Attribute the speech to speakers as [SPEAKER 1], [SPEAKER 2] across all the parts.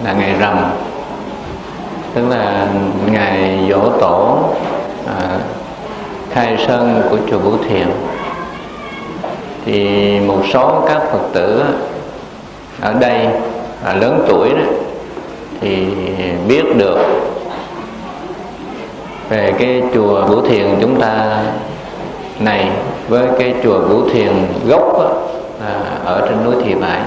[SPEAKER 1] là ngày rằm, tức là ngày giỗ tổ khai sơn của chùa Bửu Thiền. Thì một số các Phật tử ở đây lớn tuổi đó thì biết được về cái chùa Bửu Thiền chúng ta này với cái chùa Bửu Thiền gốc ở trên núi Thị Vải.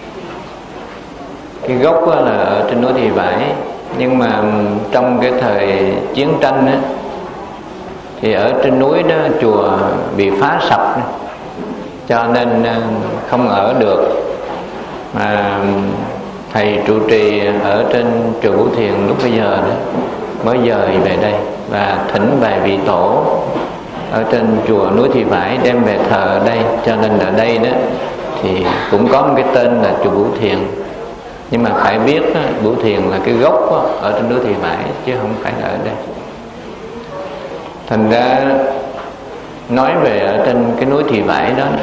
[SPEAKER 1] Cái gốc là ở trên núi Thị Vải, nhưng mà trong cái thời chiến tranh đó, thì ở trên núi đó chùa bị phá sập, cho nên không ở được, mà thầy trụ trì ở trên chùa Bửu Thiền lúc bây giờ đó mới dời về đây và thỉnh vài vị tổ ở trên chùa núi Thị Vải đem về thờ ở đây, cho nên ở đây đó thì cũng có một cái tên là chùa Bửu Thiền. Nhưng mà phải biết đó, Bửu Thiền là cái gốc đó, ở trên núi Thị Vải chứ không phải là ở đây. Thành ra nói về ở trên cái núi Thị Vải đó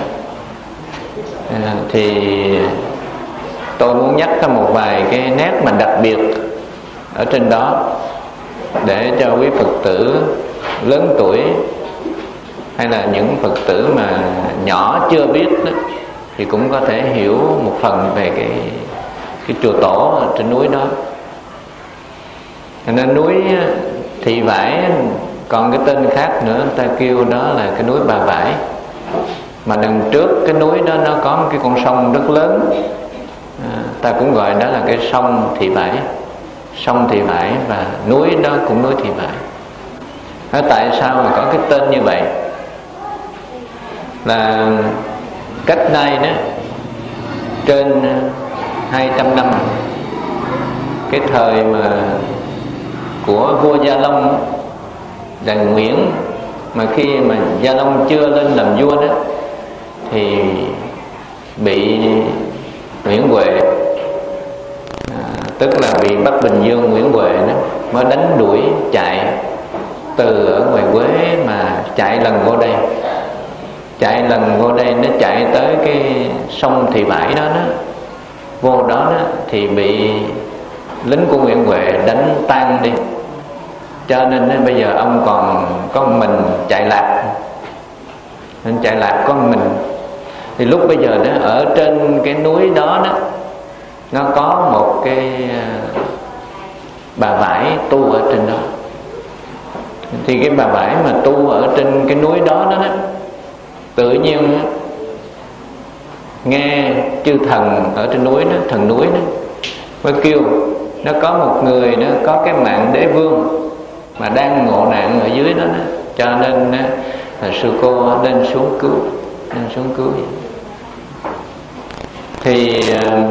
[SPEAKER 1] thì tôi muốn nhắc ra một vài cái nét mà đặc biệt ở trên đó, để cho quý Phật tử lớn tuổi hay là những Phật tử mà nhỏ chưa biết đó, thì cũng có thể hiểu một phần về cái chùa tổ ở trên núi đó. Cho nên núi Thị Vải còn cái tên khác nữa, ta kêu đó là cái núi Bà Vải. Mà đằng trước cái núi đó nó có một cái con sông rất lớn, ta cũng gọi đó là cái sông Thị Vải. Sông Thị Vải và núi đó cũng núi Thị Vải. Tại sao mà có cái tên như vậy? Là cách đây đó trên 200 năm, cái thời mà của vua Gia Long là Nguyễn, mà khi mà Gia Long chưa lên làm vua đó thì bị Nguyễn Huệ, tức là bị Bắc Bình Dương Nguyễn Huệ đó mới đánh đuổi chạy từ ở ngoài Quế mà chạy lần vô đây. Chạy lần vô đây nó chạy tới cái sông Thị Vải đó, vô đó thì bị lính của Nguyễn Huệ đánh tan đi, cho nên bây giờ ông còn có mình chạy lạc, nên chạy lạc có mình. Thì lúc bây giờ đó ở trên cái núi đó nó có một cái bà vải tu ở trên đó. Thì cái bà vải mà tu ở trên cái núi đó tự nhiên nghe chư thần ở trên núi đó, thần núi đó mới kêu nó có một người đó có cái mạng đế vương mà đang ngộ nạn ở dưới đó, cho nên là sư cô lên xuống cứu. Thì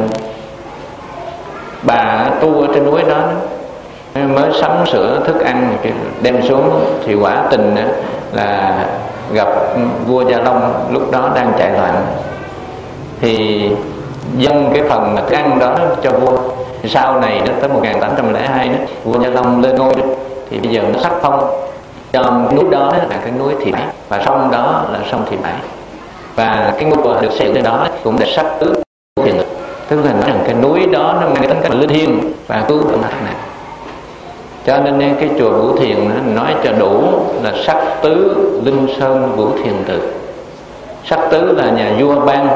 [SPEAKER 1] bà tu ở trên núi đó mới sắm sửa thức ăn đem xuống, thì quả tình là gặp vua Gia Long lúc đó đang chạy loạn, thì dâng cái phần thức ăn đó cho vua. Sau này đó tới 1802 đó vua Gia Long lên ngôi đó, thì bây giờ nó sắc phong cho núi đó là cái núi Thị Vải, và sông đó là sông Thị Vải, và cái ngôi được xây lên đó cũng để sắc tứ thiền, tức là nói rằng cái núi đó nó mang cái tính cách linh thiêng và cứu độ mặt này. Cho nên cái chùa Bửu Thiền nói cho đủ là sắc tứ linh sơn Bửu Thiền tự. Sắc tứ là nhà vua ban,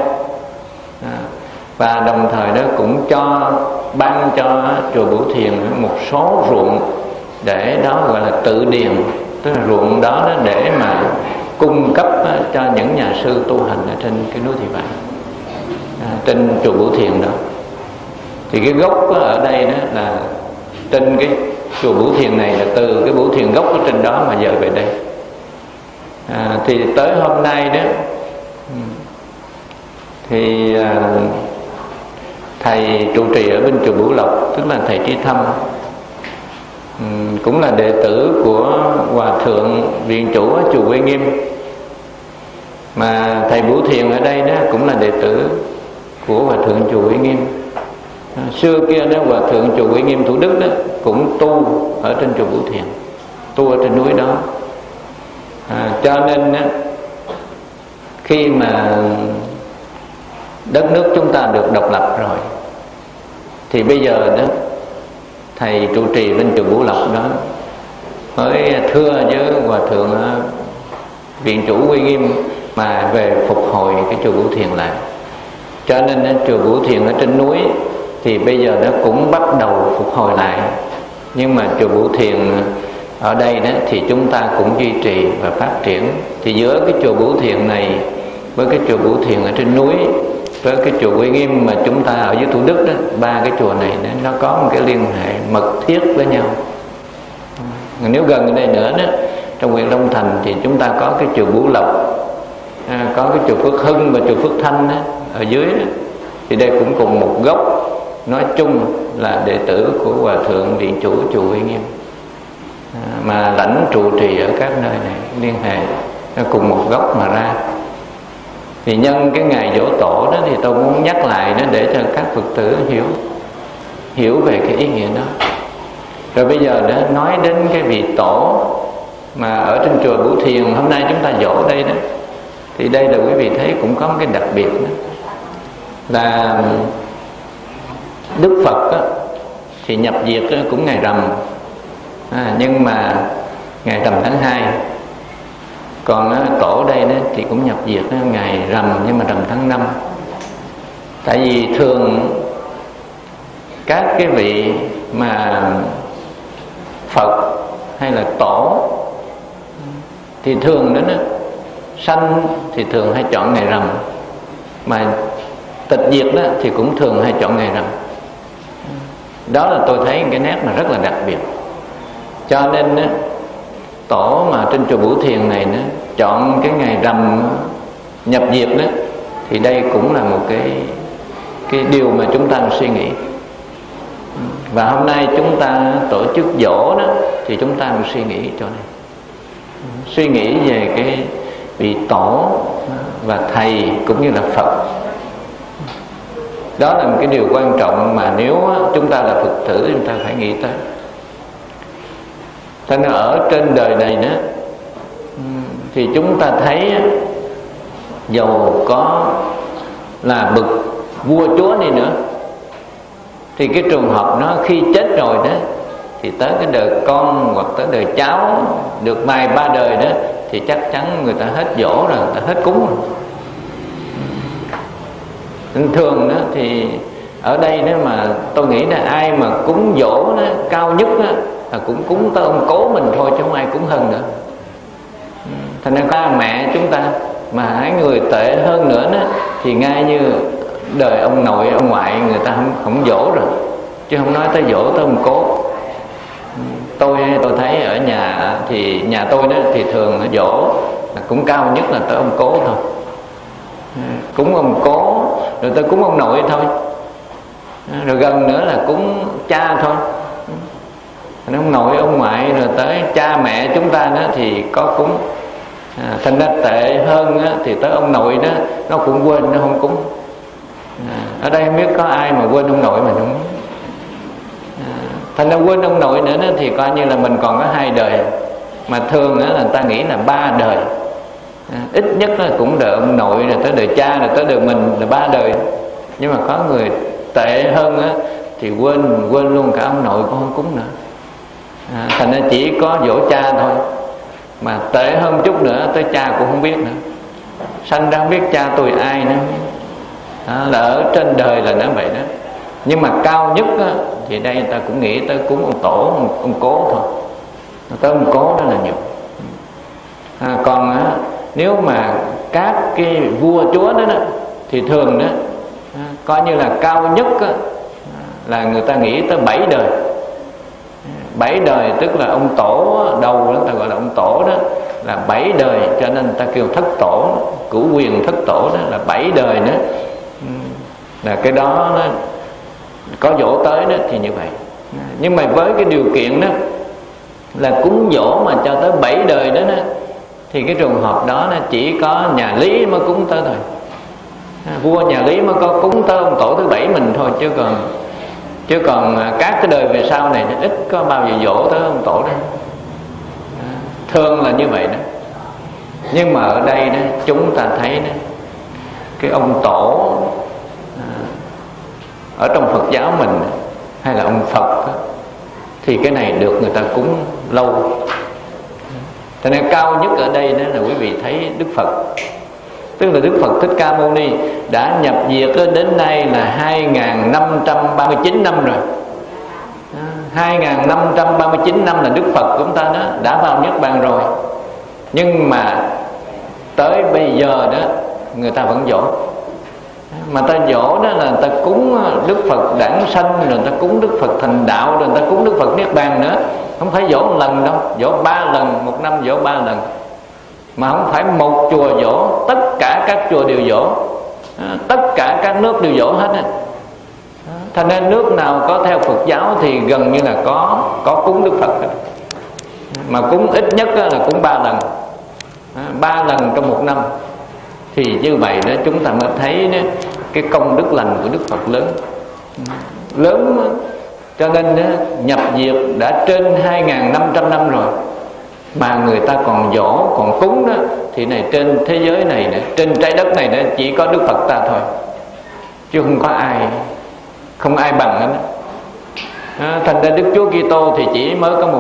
[SPEAKER 1] và đồng thời đó cũng ban cho chùa Bửu Thiền một số ruộng, để đó gọi là tự điền, tức là ruộng đó để mà cung cấp cho những nhà sư tu hành ở trên cái núi Thị Vải, trên chùa Bửu Thiền đó. Thì cái gốc ở đây đó là trên cái chùa Bửu Thiền này, là từ cái Bửu Thiền gốc ở trên đó mà dời về đây. Thì tới hôm nay đó thì thầy trụ trì ở bên chùa Bửu Lộc, tức là thầy Trí Thâm, cũng là đệ tử của Hòa Thượng Viện Chủ ở chùa Uy Nghiêm. Mà thầy Bửu Thiền ở đây đó cũng là đệ tử của Hòa Thượng chùa Uy Nghiêm. Xưa kia đó Hòa Thượng chùa Uy Nghiêm Thủ Đức đó cũng tu ở trên chùa Bửu Thiền, tu ở trên núi đó. Cho nên đó, khi mà đất nước chúng ta được độc lập rồi, thì bây giờ đó thầy trụ trì bên chùa Bửu Lộc đó mới thưa với hòa thượng viện chủ Uy Nghiêm mà về phục hồi cái chùa Bửu Thiền lại. Cho nên chùa Bửu Thiền ở trên núi thì bây giờ nó cũng bắt đầu phục hồi lại. Nhưng mà chùa Bửu Thiền ở đây đó thì chúng ta cũng duy trì và phát triển. Thì giữa cái chùa Bửu Thiền này với cái chùa Bửu Thiền ở trên núi, với cái chùa Uy Nghiêm mà chúng ta ở dưới Thủ Đức đó, ba cái chùa này nó có một cái liên hệ mật thiết với nhau. Nếu gần ở đây nữa đó, trong huyện Long Thành thì chúng ta có cái chùa Bửu Lộc, có cái chùa Phước Hưng và chùa Phước Thanh đó, ở dưới đó. Thì đây cũng cùng một gốc, nói chung là đệ tử của hòa thượng viện chủ chùa Uy Nghiêm, mà lãnh trụ trì ở các nơi này liên hệ nó cùng một gốc mà ra. Thì nhân cái ngày giỗ tổ đó thì tôi muốn nhắc lại đó để cho các Phật tử hiểu về cái ý nghĩa đó. Rồi bây giờ đó nói đến cái vị tổ mà ở trên chùa Bửu Thiền hôm nay chúng ta giỗ đây đó, thì đây là quý vị thấy cũng có một cái đặc biệt đó, là Đức Phật đó, thì nhập diệt cũng ngày rằm, nhưng mà ngày rằm tháng 2. Còn tổ đây đó thì cũng nhập diệt ngày rằm nhưng mà rằm tháng 5. Tại vì thường các cái vị mà Phật hay là tổ thì thường đó sanh thì thường hay chọn ngày rằm, mà tịch diệt đó thì cũng thường hay chọn ngày rằm. Đó là tôi thấy cái nét mà rất là đặc biệt. Cho nên đó, tổ mà trên chùa Bửu Thiền này nó chọn cái ngày rằm nhập diệt đó, thì đây cũng là một cái điều mà chúng ta suy nghĩ. Và hôm nay chúng ta tổ chức giỗ đó thì chúng ta suy nghĩ chỗ này, suy nghĩ về cái vị tổ và thầy cũng như là Phật. Đó là một cái điều quan trọng mà nếu chúng ta là Phật tử chúng ta phải nghĩ tới. Thế nên ở trên đời này đó thì chúng ta thấy dầu có là bậc vua chúa đi nữa thì cái trường hợp nó khi chết rồi đó thì tới cái đời con hoặc tới đời cháu được vài ba đời đó thì chắc chắn người ta hết giỗ rồi, người ta hết cúng rồi. Thường đó thì ở đây đó mà tôi nghĩ là ai mà cúng giỗ đó cao nhất đó là cũng cúng tới ông cố mình thôi chứ không ai cúng hơn nữa. Thành ra ba mẹ chúng ta mà hai người tệ hơn nữa đó thì ngay như đời ông nội ông ngoại người ta không giỗ rồi, chứ không nói tới giỗ tới ông cố. Tôi thấy ở nhà thì nhà tôi đó thì thường nó giỗ là cũng cao nhất là tới ông cố thôi, cúng ông cố rồi tới cúng ông nội thôi, rồi gần nữa là cúng cha thôi. Ông nội ông ngoại rồi tới cha mẹ chúng ta đó thì có cúng. Thành ra tệ hơn á, thì tới ông nội đó nó cũng quên, nó không cúng. Ở đây không biết có ai mà quên ông nội mình không? Thành ra quên ông nội nữa đó, thì coi như là mình còn có 2 đời. Mà thường á, là người ta nghĩ là 3 đời. Ít nhất là cũng đời ông nội rồi tới đời cha rồi tới đời mình là 3 đời. Nhưng mà có người tệ hơn á, thì quên luôn cả ông nội cũng không cúng nữa. Thành ra chỉ có dỗ cha thôi. Mà tệ hơn chút nữa tới cha cũng không biết nữa. Sanh ra không biết cha tôi ai nữa. Là ở trên đời là nó vậy đó. Nhưng mà cao nhất á, thì đây người ta cũng nghĩ tới cúng ông tổ, ông cố thôi. Tới ông cố đó là nhiều. Còn á, nếu mà các cái vua chúa đó, thì thường đó coi như là cao nhất á, là người ta nghĩ tới 7 đời. 7 đời tức là ông tổ đầu đó, người ta gọi là ông tổ đó là 7 đời, cho nên người ta kêu thất tổ, cửu quyền thất tổ đó là 7 đời nữa. Là cái đó nó có dỗ tới đó thì như vậy. Nhưng mà với cái điều kiện đó là cúng dỗ mà cho tới 7 đời đó, thì cái trường hợp đó nó chỉ có nhà Lý mới cúng tới thôi. Vua nhà Lý mới có cúng tới ông tổ thứ 7 mình thôi, chứ còn các cái đời về sau này nó ít có bao giờ dỗ tới ông tổ đó. Thường là như vậy đó. Nhưng mà ở đây đó chúng ta thấy đó, cái ông tổ ở trong Phật giáo mình hay là ông Phật đó, thì cái này được người ta cúng lâu. Cho nên cao nhất ở đây đó là quý vị thấy Đức Phật, tức là Đức Phật Thích Ca Mâu Ni đã nhập diệt đến nay là 2539 năm rồi. 2539 năm là Đức Phật chúng ta đó đã vào Niết Bàn rồi. Nhưng mà tới bây giờ đó người ta vẫn dỗ. Mà ta dỗ đó là ta cúng Đức Phật đản sanh, rồi ta cúng Đức Phật thành đạo, rồi ta cúng Đức Phật Niết Bàn nữa. Không phải dỗ một lần đâu, dỗ 3 lần, một năm dỗ 3 lần. Mà không phải một chùa dỗ, tất cả các chùa đều dỗ, tất cả các nước đều dỗ hết. Thành nên nước nào có theo Phật giáo thì gần như là có cúng Đức Phật. Mà cúng ít nhất là cúng 3 lần, 3 lần trong một năm. Thì như vậy đó chúng ta mới thấy đó, cái công đức lành của Đức Phật lớn. Cho nên đó, nhập diệt đã trên 2500 năm rồi mà người ta còn dỗ, còn cúng đó, thì này trên thế giới này, trên trái đất này đó, chỉ có Đức Phật ta thôi, chứ không có ai, không ai bằng hết. Thành ra Đức Chúa Kitô thì chỉ mới có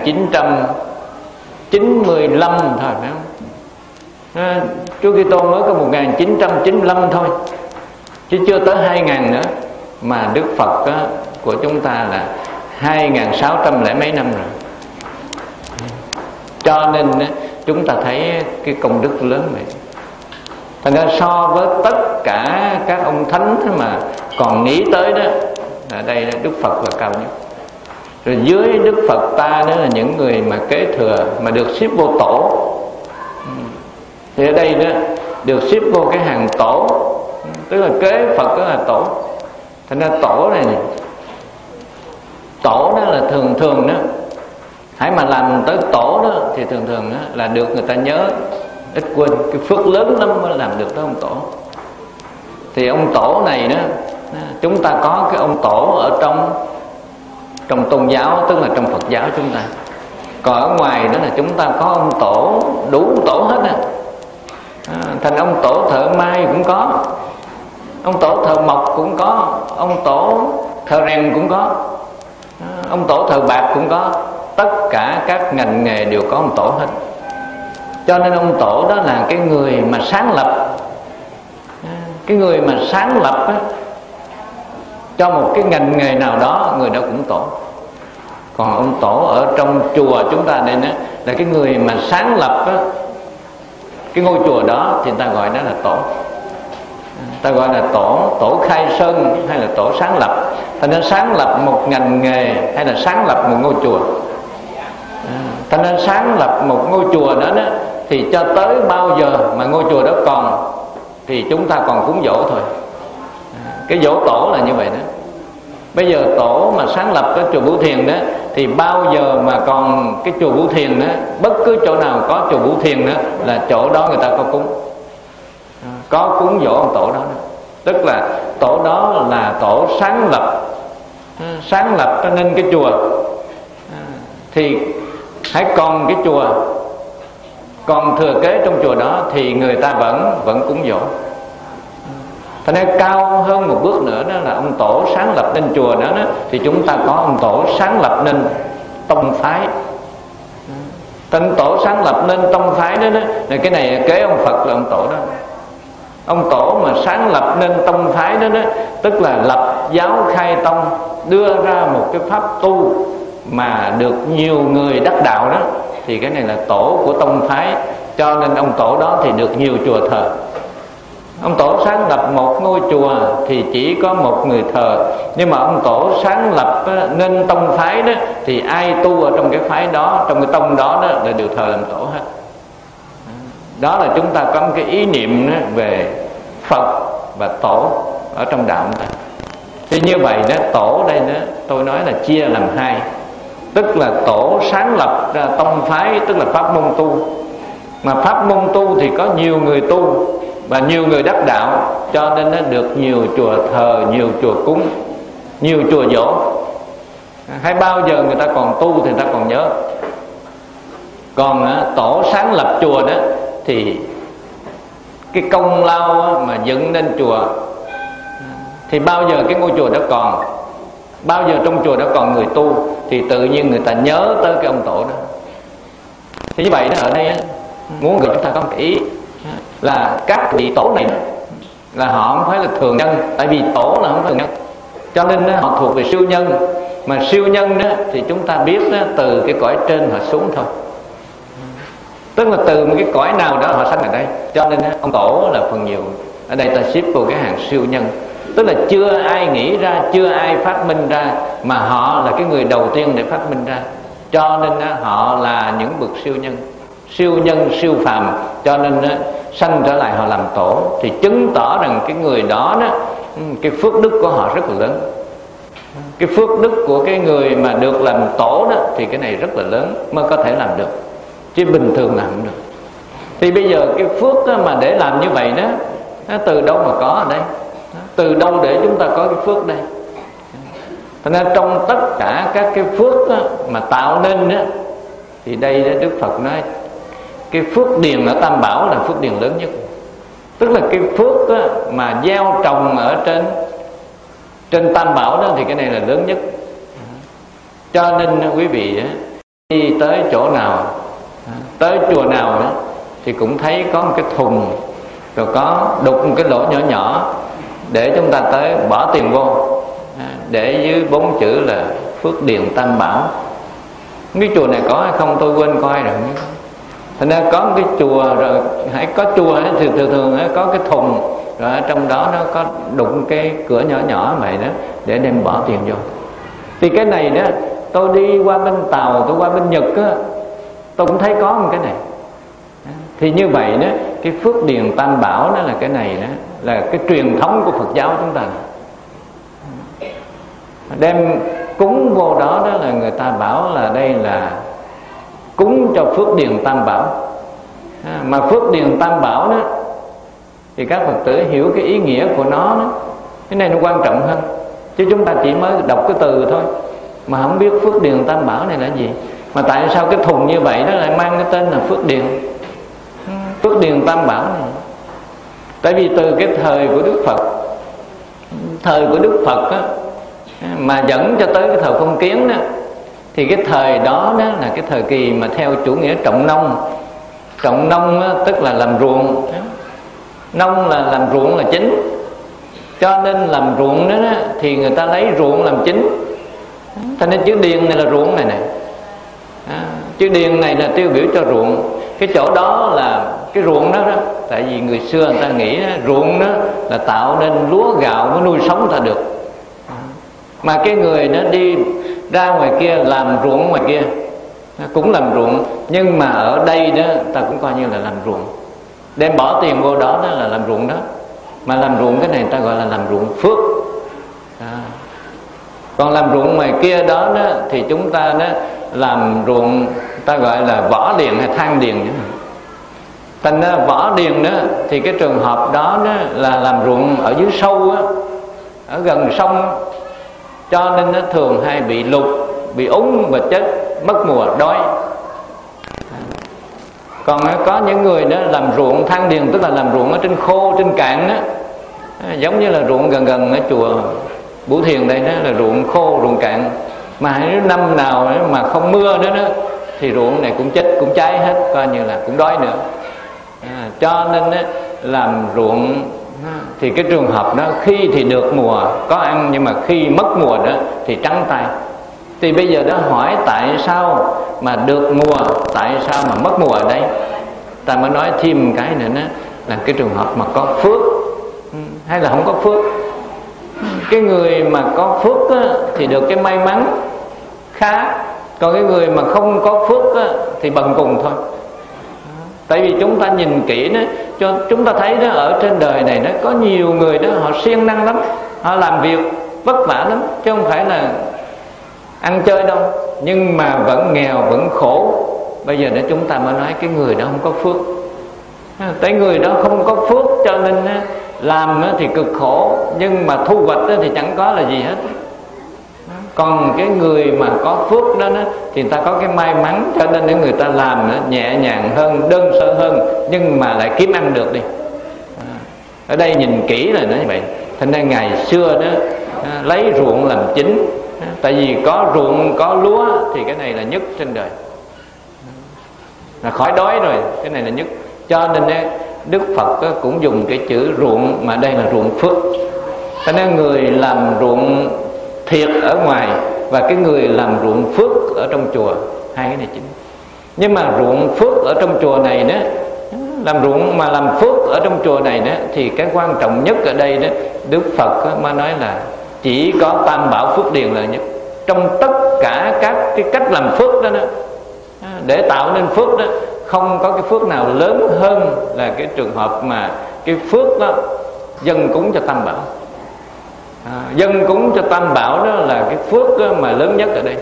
[SPEAKER 1] 1995 thôi, phải không? Chúa Kitô mới có 1995 thôi, chứ chưa tới 2000 nữa. Mà Đức Phật của chúng ta là 2600 lẻ mấy năm rồi. Cho nên chúng ta thấy cái công đức lớn vậy. Thành ra so với tất cả các ông thánh mà còn nghĩ tới đó, ở đây Đức Phật là cao nhất. Rồi dưới Đức Phật ta đó là những người mà kế thừa, mà được xếp vô tổ. Thì ở đây đó được xếp vô cái hàng tổ, tức là kế Phật đó là tổ. Thành ra tổ này, tổ đó là thường đó, hãy mà làm tới tổ đó thì thường đó là được người ta nhớ, ít quên. Cái phước lớn lắm mới làm được tới ông tổ. Thì ông tổ này đó, chúng ta có cái ông tổ ở trong tôn giáo, tức là trong Phật giáo chúng ta. Còn ở ngoài đó là chúng ta có ông tổ, đủ tổ hết á. Thành ông tổ thợ may cũng có, ông tổ thợ mộc cũng có, ông tổ thợ rèn cũng có, ông tổ thợ bạc cũng có. Tất cả các ngành nghề đều có ông tổ hết. Cho nên ông tổ đó là cái người mà sáng lập, cái người mà sáng lập á, cho một cái ngành nghề nào đó, người đó cũng tổ. Còn ông tổ ở trong chùa chúng ta đây đó, là cái người mà sáng lập á, cái ngôi chùa đó thì ta gọi đó là tổ. Ta gọi là tổ khai sơn hay là tổ sáng lập. Ta nên sáng lập một ngành nghề hay là sáng lập một ngôi chùa. Ta nên sáng lập một ngôi chùa đó, thì cho tới bao giờ mà ngôi chùa đó còn thì chúng ta còn cúng dỗ thôi. Cái dỗ tổ là như vậy đó. Bây giờ tổ mà sáng lập cái chùa Vũ Thiền đó, thì bao giờ mà còn cái chùa Vũ Thiền đó, bất cứ chỗ nào có chùa Vũ Thiền đó là chỗ đó người ta có cúng, có cúng dỗ ông tổ đó. Tức là tổ đó là tổ sáng lập cho nên cái chùa. Thì hãy còn cái chùa, còn thừa kế trong chùa đó thì người ta vẫn cúng dỗ. Thành nên cao hơn một bước nữa đó là ông tổ sáng lập nên chùa đó, thì chúng ta có ông tổ sáng lập nên tông phái. Tên tổ sáng lập nên tông phái đó, là cái này kế ông Phật là ông tổ đó. Ông tổ mà sáng lập nên tông phái đó, tức là lập giáo khai tông, đưa ra một cái pháp tu mà được nhiều người đắc đạo đó, thì cái này là tổ của tông phái. Cho nên ông tổ đó thì được nhiều chùa thờ. Ông tổ sáng lập một ngôi chùa thì chỉ có một người thờ. Nhưng mà ông tổ sáng lập nên tông phái đó, thì ai tu ở trong cái phái đó, trong cái tông đó là đều thờ làm tổ hết. Đó là chúng ta có một cái ý niệm về Phật và tổ ở trong đạo chúng ta. Thì như vậy đó, tổ đây đó tôi nói là chia làm hai. Tức là tổ sáng lập ra tông phái, tức là pháp môn tu. Mà pháp môn tu thì có nhiều người tu và nhiều người đắc đạo, cho nên nó được nhiều chùa thờ, nhiều chùa cúng, nhiều chùa dỗ. Hay bao giờ người ta còn tu thì người ta còn nhớ. Còn tổ sáng lập chùa đó thì cái công lao mà dựng nên chùa thì bao giờ cái ngôi chùa đó còn, bao giờ trong chùa đó còn người tu thì tự nhiên người ta nhớ tới cái ông tổ đó. Thì như vậy đó, ở đây muốn người chúng ta có một ý là các vị tổ này là họ không phải là thường nhân, tại vì tổ là không phải thường nhân, cho nên họ thuộc về siêu nhân. Mà siêu nhân đó thì chúng ta biết đó, từ cái cõi trên họ xuống thôi, tức là từ một cái cõi nào đó họ sanh ở đây. Cho nên ông tổ là phần nhiều ở đây ta xếp vào cái hàng siêu nhân, tức là chưa ai nghĩ ra, chưa ai phát minh ra, mà họ là cái người đầu tiên để phát minh ra. Cho nên họ là những bậc siêu nhân, siêu phàm. Cho nên sanh trở lại họ làm tổ, thì chứng tỏ rằng cái người đó cái phước đức của họ rất là lớn. Cái phước đức của cái người mà được làm tổ đó thì cái này rất là lớn mới có thể làm được, chứ bình thường làm không được. Thì bây giờ cái phước mà để làm như vậy đó, từ đâu mà có ở đây? Từ đâu để chúng ta có cái phước đây? Thành ra trong tất cả các cái phước mà tạo nên đó, thì đây Đức Phật nói cái phước điền ở Tam Bảo là phước điền lớn nhất. Tức là cái phước mà gieo trồng ở trên Tam Bảo đó thì cái này là lớn nhất. Cho nên quý vị đi tới chỗ nào, tới chùa nào đó, thì cũng thấy có một cái thùng, rồi có đục một cái lỗ nhỏ nhỏ để chúng ta tới bỏ tiền vô, để dưới 4 chữ là phước điền Tam Bảo. Cái chùa này có hay không tôi quên coi rồi. Thành ra có một cái chùa, rồi hãy có chùa thì thường có cái thùng, rồi ở trong đó nó có đụng cái cửa nhỏ nhỏ vậy đó để đem bỏ tiền vô. Thì cái này đó, tôi đi qua bên Tàu, tôi qua bên Nhật á, tôi cũng thấy có một cái này. Thì như vậy đó, cái phước điền Tam Bảo đó là cái này đó, là cái truyền thống của Phật giáo chúng ta. Đem cúng vô đó đó là người ta bảo là đây là cúng cho phước điền Tam Bảo. Mà phước điền Tam Bảo đó thì các Phật tử hiểu cái ý nghĩa của nó đó. Cái này nó quan trọng hơn, chứ chúng ta chỉ mới đọc cái từ thôi mà không biết phước điền Tam Bảo này là gì. Mà tại sao cái thùng như vậy nó lại mang cái tên là phước điền, phước điền Tam Bảo này? Tại vì từ cái thời của Đức Phật, thời của Đức Phật á, mà dẫn cho tới cái thời Phong Kiến đó, thì cái thời đó là cái thời kỳ mà theo chủ nghĩa trọng nông. Trọng nông á, tức là làm ruộng, nông là làm ruộng là chính. Cho nên làm ruộng đó thì người ta lấy ruộng làm chính. Cho nên chữ điền này là ruộng này nè, chữ điền này là tiêu biểu cho ruộng. Cái chỗ đó là cái ruộng đó, tại vì người xưa người ta nghĩ ruộng đó là tạo nên lúa gạo mới nuôi sống ta được. Mà cái người nó đi ra ngoài kia làm ruộng ngoài kia cũng làm ruộng, nhưng mà ở đây đó ta cũng coi như là làm ruộng, đem bỏ tiền vô đó đó là làm ruộng đó. Mà làm ruộng cái này ta gọi là làm ruộng phước. Còn làm ruộng ngoài kia đó, thì chúng ta đó làm ruộng ta gọi là võ điền hay than điền. Thành ra võ điền đó thì cái trường hợp đó là làm ruộng ở dưới sâu á, ở gần sông, cho nên nó thường hay bị lụt, bị úng và chết, mất mùa đói. Còn có những người đó làm ruộng than điền, tức là làm ruộng ở trên khô, trên cạn đó, giống như là ruộng gần ở chùa Bửu Thiền đây đó, là ruộng khô, ruộng cạn. Mà nếu năm nào mà không mưa nữa đó, thì ruộng này cũng chết, cũng cháy hết, coi như là cũng đói nữa. Cho nên làm ruộng thì cái trường hợp đó khi thì được mùa có ăn, nhưng mà khi mất mùa đó thì trắng tay. Thì bây giờ đó hỏi tại sao mà được mùa, tại sao mà mất mùa ở đây? Ta mới nói thêm cái nữa đó, là cái trường hợp mà có phước hay là không có phước. Cái người mà có phước á, thì được cái may mắn khá, còn cái người mà không có phước á, thì bần cùng thôi. Tại vì chúng ta nhìn kỹ đó, cho chúng ta thấy đó, ở trên đời này nó có nhiều người đó họ siêng năng lắm, họ làm việc vất vả lắm, chứ không phải là ăn chơi đâu, nhưng mà vẫn nghèo, vẫn khổ. Bây giờ đó chúng ta mới nói cái người đó không có phước. Tại người đó không có phước cho nên làm thì cực khổ, nhưng mà thu hoạch thì chẳng có là gì hết. Còn cái người mà có phước đó thì người ta có cái may mắn, cho nên người ta làm nhẹ nhàng hơn, đơn sơ hơn, nhưng mà lại kiếm ăn được đi. Ở đây nhìn kỹ là nó như vậy. Thành ra ngày xưa đó lấy ruộng làm chính, Tại vì có ruộng có lúa thì cái này là nhất trên đời, là khỏi đói rồi, cái này là nhất. Cho nên Đức Phật cũng dùng cái chữ ruộng, mà đây là ruộng phước. Cho nên người làm ruộng thiệt ở ngoài và cái người làm ruộng phước ở trong chùa, hai cái này chính. Nhưng mà ruộng phước ở trong chùa này đó, làm ruộng mà làm phước ở trong chùa này đó, thì cái quan trọng nhất ở đây đó, Đức Phật mới nói là chỉ có Tam Bảo Phước Điền là nhất. Trong tất cả các cái cách làm phước đó, để tạo nên phước đó, không có cái phước nào lớn hơn là cái trường hợp mà cái phước đó dâng cúng cho Tam Bảo. Dâng cúng cho Tam Bảo đó là cái phước đó mà lớn nhất ở đây.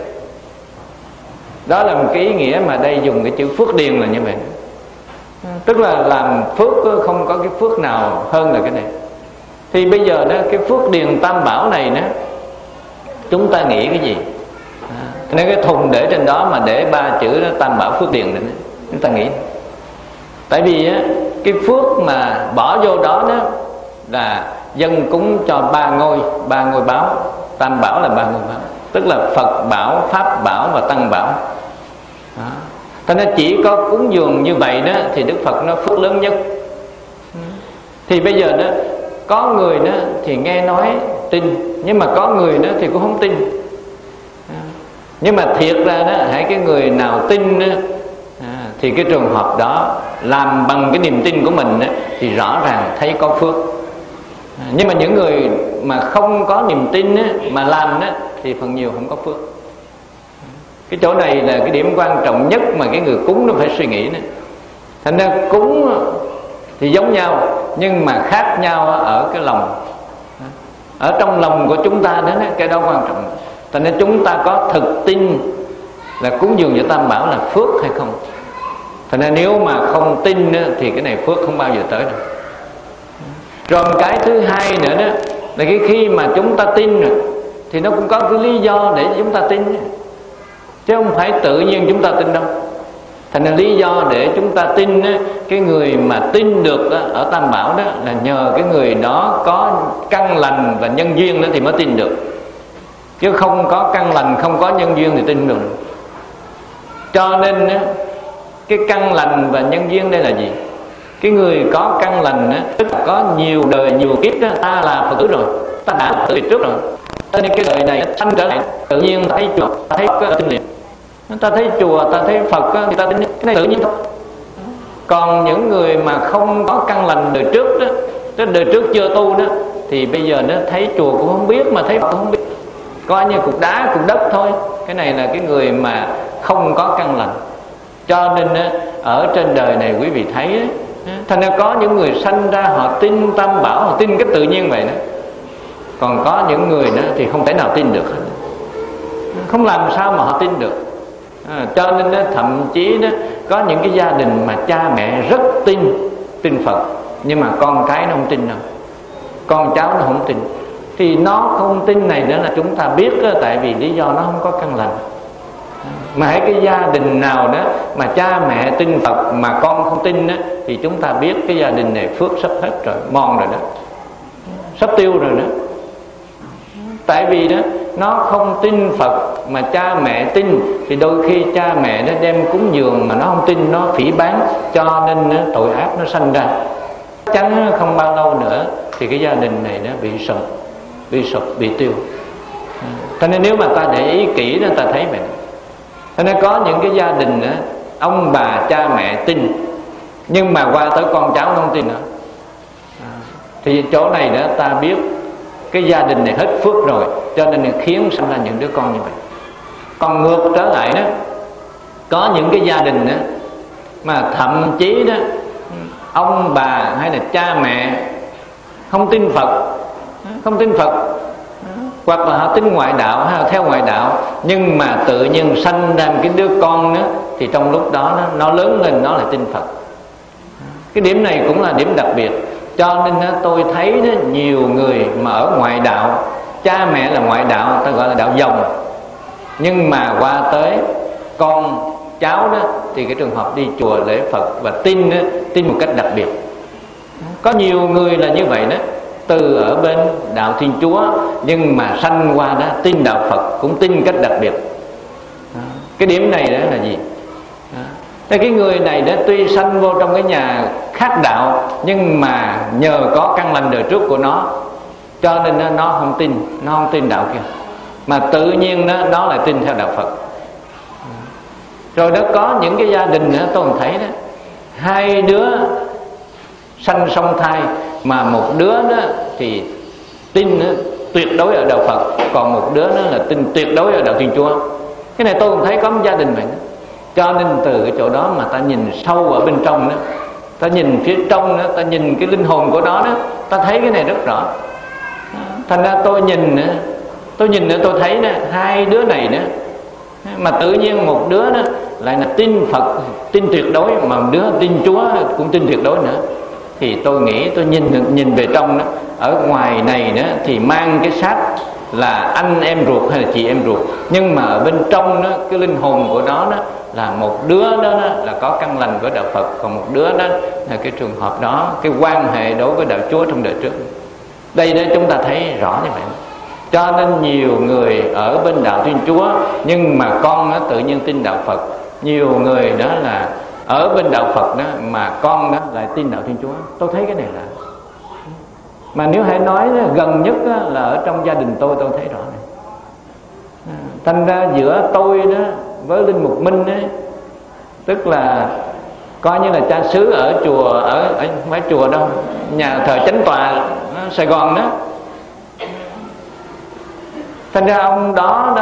[SPEAKER 1] Đó là một cái ý nghĩa mà đây dùng cái chữ phước điền là như vậy. Tức là làm phước không có cái phước nào hơn là cái này. Thì bây giờ đó, cái phước điền Tam Bảo này đó, chúng ta nghĩ cái gì? Nên cái thùng để trên đó mà để 3 chữ đó, Tam Bảo Phước Điền này, chúng ta nghĩ. Tại vì á, cái phước mà bỏ vô đó đó là dâng cúng cho 3 ngôi báo. Tam Bảo là 3 ngôi báo, tức là Phật Bảo, Pháp Bảo và Tăng Bảo. Cho nên chỉ có cúng dường như vậy đó thì Đức Phật nó phước lớn nhất. Thì bây giờ đó, có người đó thì nghe nói tin, nhưng mà có người đó thì cũng không tin. Nhưng mà thiệt ra đó, hãy cái người nào tin đó, thì cái trường hợp đó làm bằng cái niềm tin của mình đó, thì rõ ràng thấy có phước. Nhưng mà những người mà không có niềm tin đó, mà làm đó, thì phần nhiều không có phước. Cái chỗ này là cái điểm quan trọng nhất mà cái người cúng nó phải suy nghĩ đó. Thành ra cúng thì giống nhau, nhưng mà khác nhau ở cái lòng. Ở trong lòng của chúng ta đó, cái đó quan trọng. Thành nên chúng ta có thực tin là cúng dường cho Tam Bảo là phước hay không. Thành nên nếu mà không tin thì cái này phước không bao giờ tới đâu. Rồi cái thứ hai nữa đó là cái khi mà chúng ta tin rồi thì nó cũng có cái lý do để chúng ta tin, chứ không phải tự nhiên chúng ta tin đâu. Thành nên lý do để chúng ta tin á, cái người mà tin được á, ở Tam Bảo đó là nhờ cái người đó có căn lành và nhân duyên đó thì mới tin được. Chứ không có căn lành, không có nhân duyên thì tin được. Cho nên á, cái căn lành và nhân duyên đây là gì? Cái người có căn lành á, tức là có nhiều đời nhiều kiếp đó, ta là Phật tử rồi, ta đã Phật tử trước rồi. Cho nên cái đời này sanh trở lại tự nhiên ta thấy chùa, ta thấy có tin liền. Ta thấy chùa, ta thấy Phật thì ta tin, cái này tự nhiên thôi. Còn những người mà không có căn lành đời trước đó, tức đời trước chưa tu đó, thì bây giờ nó thấy chùa cũng không biết, mà thấy Phật cũng không biết, coi như cục đá cục đất thôi. Cái này là cái người mà không có căn lành. Cho nên ở trên đời này quý vị thấy, thành ra có những người sanh ra họ tin Tam Bảo, họ tin cái tự nhiên vậy đó. Còn có những người đó thì không thể nào tin được, không làm sao mà họ tin được. Cho nên đó, thậm chí đó, có những cái gia đình mà cha mẹ rất tin Phật, nhưng mà con cái nó không tin đâu, con cháu nó không tin. Thì nó không tin này nữa là chúng ta biết đó, tại vì lý do nó không có căn lành. Mà hãy cái gia đình nào đó mà cha mẹ tin Phật mà con không tin đó, thì chúng ta biết cái gia đình này phước sắp hết rồi, mòn rồi đó, sắp tiêu rồi đó. Tại vì đó nó không tin Phật mà cha mẹ tin, thì đôi khi cha mẹ nó đem cúng dường mà nó không tin, nó phỉ báng, cho nên tội ác nó sanh ra. Chắn không bao lâu nữa thì cái gia đình này nó bị sụp, bị tiêu. Cho nên nếu mà ta để ý kỹ đó, ta thấy vậy. Cho nên có những cái gia đình đó, ông bà cha mẹ tin, nhưng mà qua tới con cháu nó không tin nữa. Thì chỗ này đó ta biết cái gia đình này hết phước rồi, cho nên khiến sinh ra những đứa con như vậy. Còn ngược trở lại đó, có những cái gia đình đó mà thậm chí đó ông bà hay là cha mẹ không tin Phật, hoặc là họ tin ngoại đạo hay là theo ngoại đạo, nhưng mà tự nhiên sanh ra một cái đứa con đó, thì trong lúc đó nó lớn lên nó là tin Phật. Cái điểm này cũng là điểm đặc biệt. Cho nên tôi thấy đó, nhiều người mà ở ngoại đạo, cha mẹ là ngoại đạo, ta gọi là đạo dòng, nhưng mà qua tới con cháu đó thì cái trường hợp đi chùa lễ Phật và tin đó, tin một cách đặc biệt. Có nhiều người là như vậy đó. từ ở bên đạo Thiên Chúa nhưng mà sanh qua đó tin đạo Phật, cũng tin cách đặc biệt. Cái điểm này đó là gì? Thế cái người này đó tuy sanh vô trong cái nhà khác đạo, nhưng mà nhờ có căn lành đời trước của nó, cho nên nó không tin đạo kia, mà tự nhiên nó lại tin theo đạo Phật. Rồi đó có những cái gia đình nữa tôi còn thấy đó, hai đứa sanh song thai, mà một đứa đó thì tin tuyệt đối ở đạo Phật, còn một đứa đó là tin tuyệt đối ở đạo Thiên Chúa. Cái này tôi cũng thấy có một gia đình vậy đó. Cho nên từ cái chỗ đó mà ta nhìn sâu ở bên trong đó, ta nhìn phía trong đó, ta nhìn cái linh hồn của nó đó, ta thấy cái này rất rõ. Thành ra tôi nhìn tôi thấy đó, hai đứa này đó, mà tự nhiên một đứa đó lại là tin Phật, tin tuyệt đối, mà một đứa tin Chúa cũng tin tuyệt đối nữa. Thì tôi nghĩ tôi nhìn về trong đó, ở ngoài này đó thì mang cái xác là anh em ruột hay là chị em ruột, nhưng mà ở bên trong đó, cái linh hồn của nó đó là một đứa đó là có căn lành của đạo Phật, còn một đứa đó là cái trường hợp đó, cái quan hệ đối với đạo Chúa trong đời trước. Đây đó chúng ta thấy rõ như vậy. Cho nên nhiều người ở bên đạo Thiên Chúa nhưng mà con nó tự nhiên tin đạo Phật. Nhiều người đó là ở bên đạo Phật đó mà con đó lại tin đạo Thiên Chúa. Tôi thấy cái này là, mà nếu hãy nói đó, gần nhất đó, là ở trong gia đình tôi thấy rõ này. Thành ra giữa tôi đó với Linh Mục Minh ấy, tức là coi như là cha xứ ở chùa, ở không phải chùa đâu, nhà thờ Chánh Tòa Sài Gòn đó. Thành ra ông đó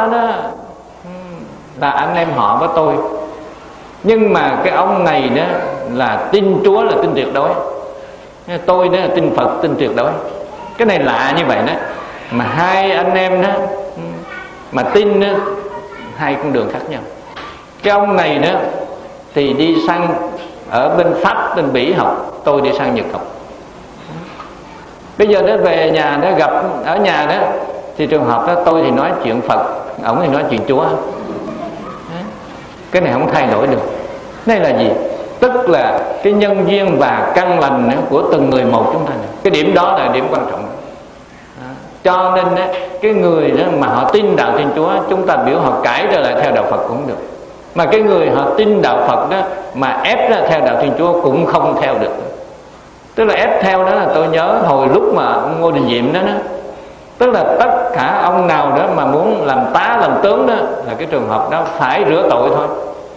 [SPEAKER 1] là anh em họ với tôi, nhưng mà cái ông này đó là tin Chúa, là tin tuyệt đối. Tôi đó là tin Phật, tin tuyệt đối. Cái này lạ như vậy đó. Mà hai anh em đó mà tin đó, hai con đường khác nhau. Cái ông này đó thì đi sang ở bên Pháp, bên Bỉ học, tôi đi sang Nhật học. Bây giờ đó về nhà đó gặp ở nhà đó thì trường hợp đó tôi thì nói chuyện Phật, ổng thì nói chuyện Chúa. Cái này không thay đổi được. Đây là gì? Tức là cái nhân duyên và căn lành của từng người một chúng ta này. Cái điểm đó là điểm quan trọng. Cho nên cái người đó mà họ tin đạo Thiên Chúa, chúng ta biểu họ cải trở lại theo đạo Phật cũng được. Mà cái người họ tin đạo Phật đó mà ép ra theo đạo Thiên Chúa cũng không theo được. Tức là ép theo đó là tôi nhớ hồi lúc mà ông Ngô Đình Diệm đó, tức là tất cả ông nào đó mà muốn làm tá làm tướng đó là cái trường hợp đó phải rửa tội thôi.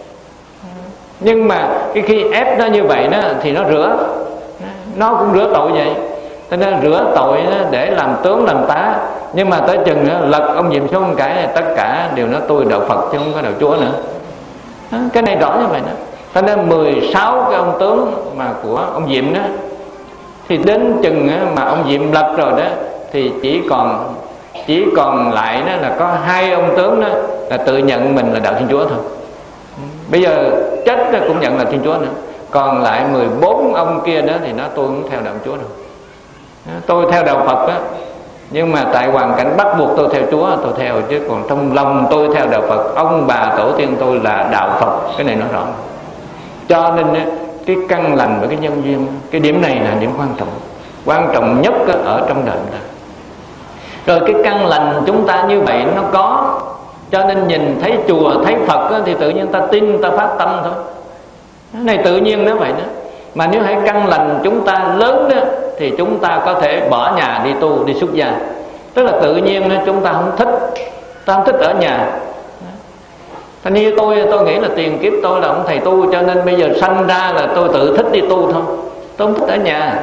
[SPEAKER 1] Nhưng mà cái khi ép nó như vậy đó thì nó nó cũng rửa tội vậy. Cho nên rửa tội đó để làm tướng làm tá, nhưng mà tới chừng đó, lật ông Diệm xuống một cái này, tất cả đều nói tôi đạo Phật chứ không có đạo Chúa nữa. Cái này rõ như vậy đó. Cho nên 16 cái ông tướng mà của ông Diệm đó, thì đến chừng mà ông Diệm lật rồi đó thì chỉ còn lại đó là có 2 ông tướng đó là tự nhận mình là đạo Thiên Chúa thôi. Bây giờ chết cũng nhận là Thiên Chúa nữa. Còn lại 14 ông kia đó thì tôi không theo đạo Chúa đâu. Tôi theo đạo Phật đó, nhưng mà tại hoàn cảnh bắt buộc tôi theo Chúa tôi theo, chứ còn trong lòng tôi theo đạo Phật. Ông bà tổ tiên tôi là đạo Phật. Cái này nó rõ. Cho nên cái căn lành và cái nhân duyên, cái điểm này là điểm quan trọng nhất ở trong đời người ta. Rồi cái căn lành chúng ta như vậy nó có, cho nên nhìn thấy chùa thấy Phật thì tự nhiên ta tin, ta phát tâm thôi. Cái này tự nhiên nó vậy đó. Mà nếu hãy căn lành chúng ta lớn đó thì chúng ta có thể bỏ nhà đi tu, đi xuất gia. Tức là tự nhiên chúng ta không thích ở nhà. Thành như tôi nghĩ là tiền kiếp tôi là ông thầy tu, cho nên bây giờ sanh ra là tôi tự thích đi tu thôi. Tôi không thích ở nhà.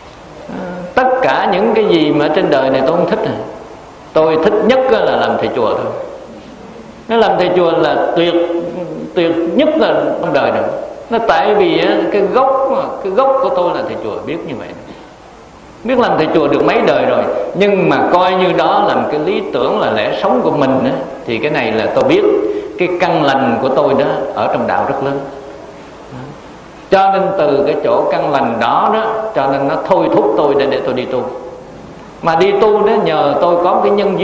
[SPEAKER 1] Tất cả những cái gì mà trên đời này tôi không thích. Tôi thích nhất là làm thầy chùa thôi. Nó làm thầy chùa là tuyệt nhất là trong đời này. Nó tại vì cái gốc của tôi là thầy chùa, biết như vậy, biết làm thầy chùa được mấy đời rồi, nhưng mà coi như đó là một cái lý tưởng, là lẽ sống của mình đó, thì cái này là tôi biết cái căn lành của tôi đó ở trong đạo rất lớn. Cho nên từ cái chỗ căn lành đó cho nên nó thôi thúc tôi để tôi đi tu. Mà đi tu đó nhờ tôi có cái nhân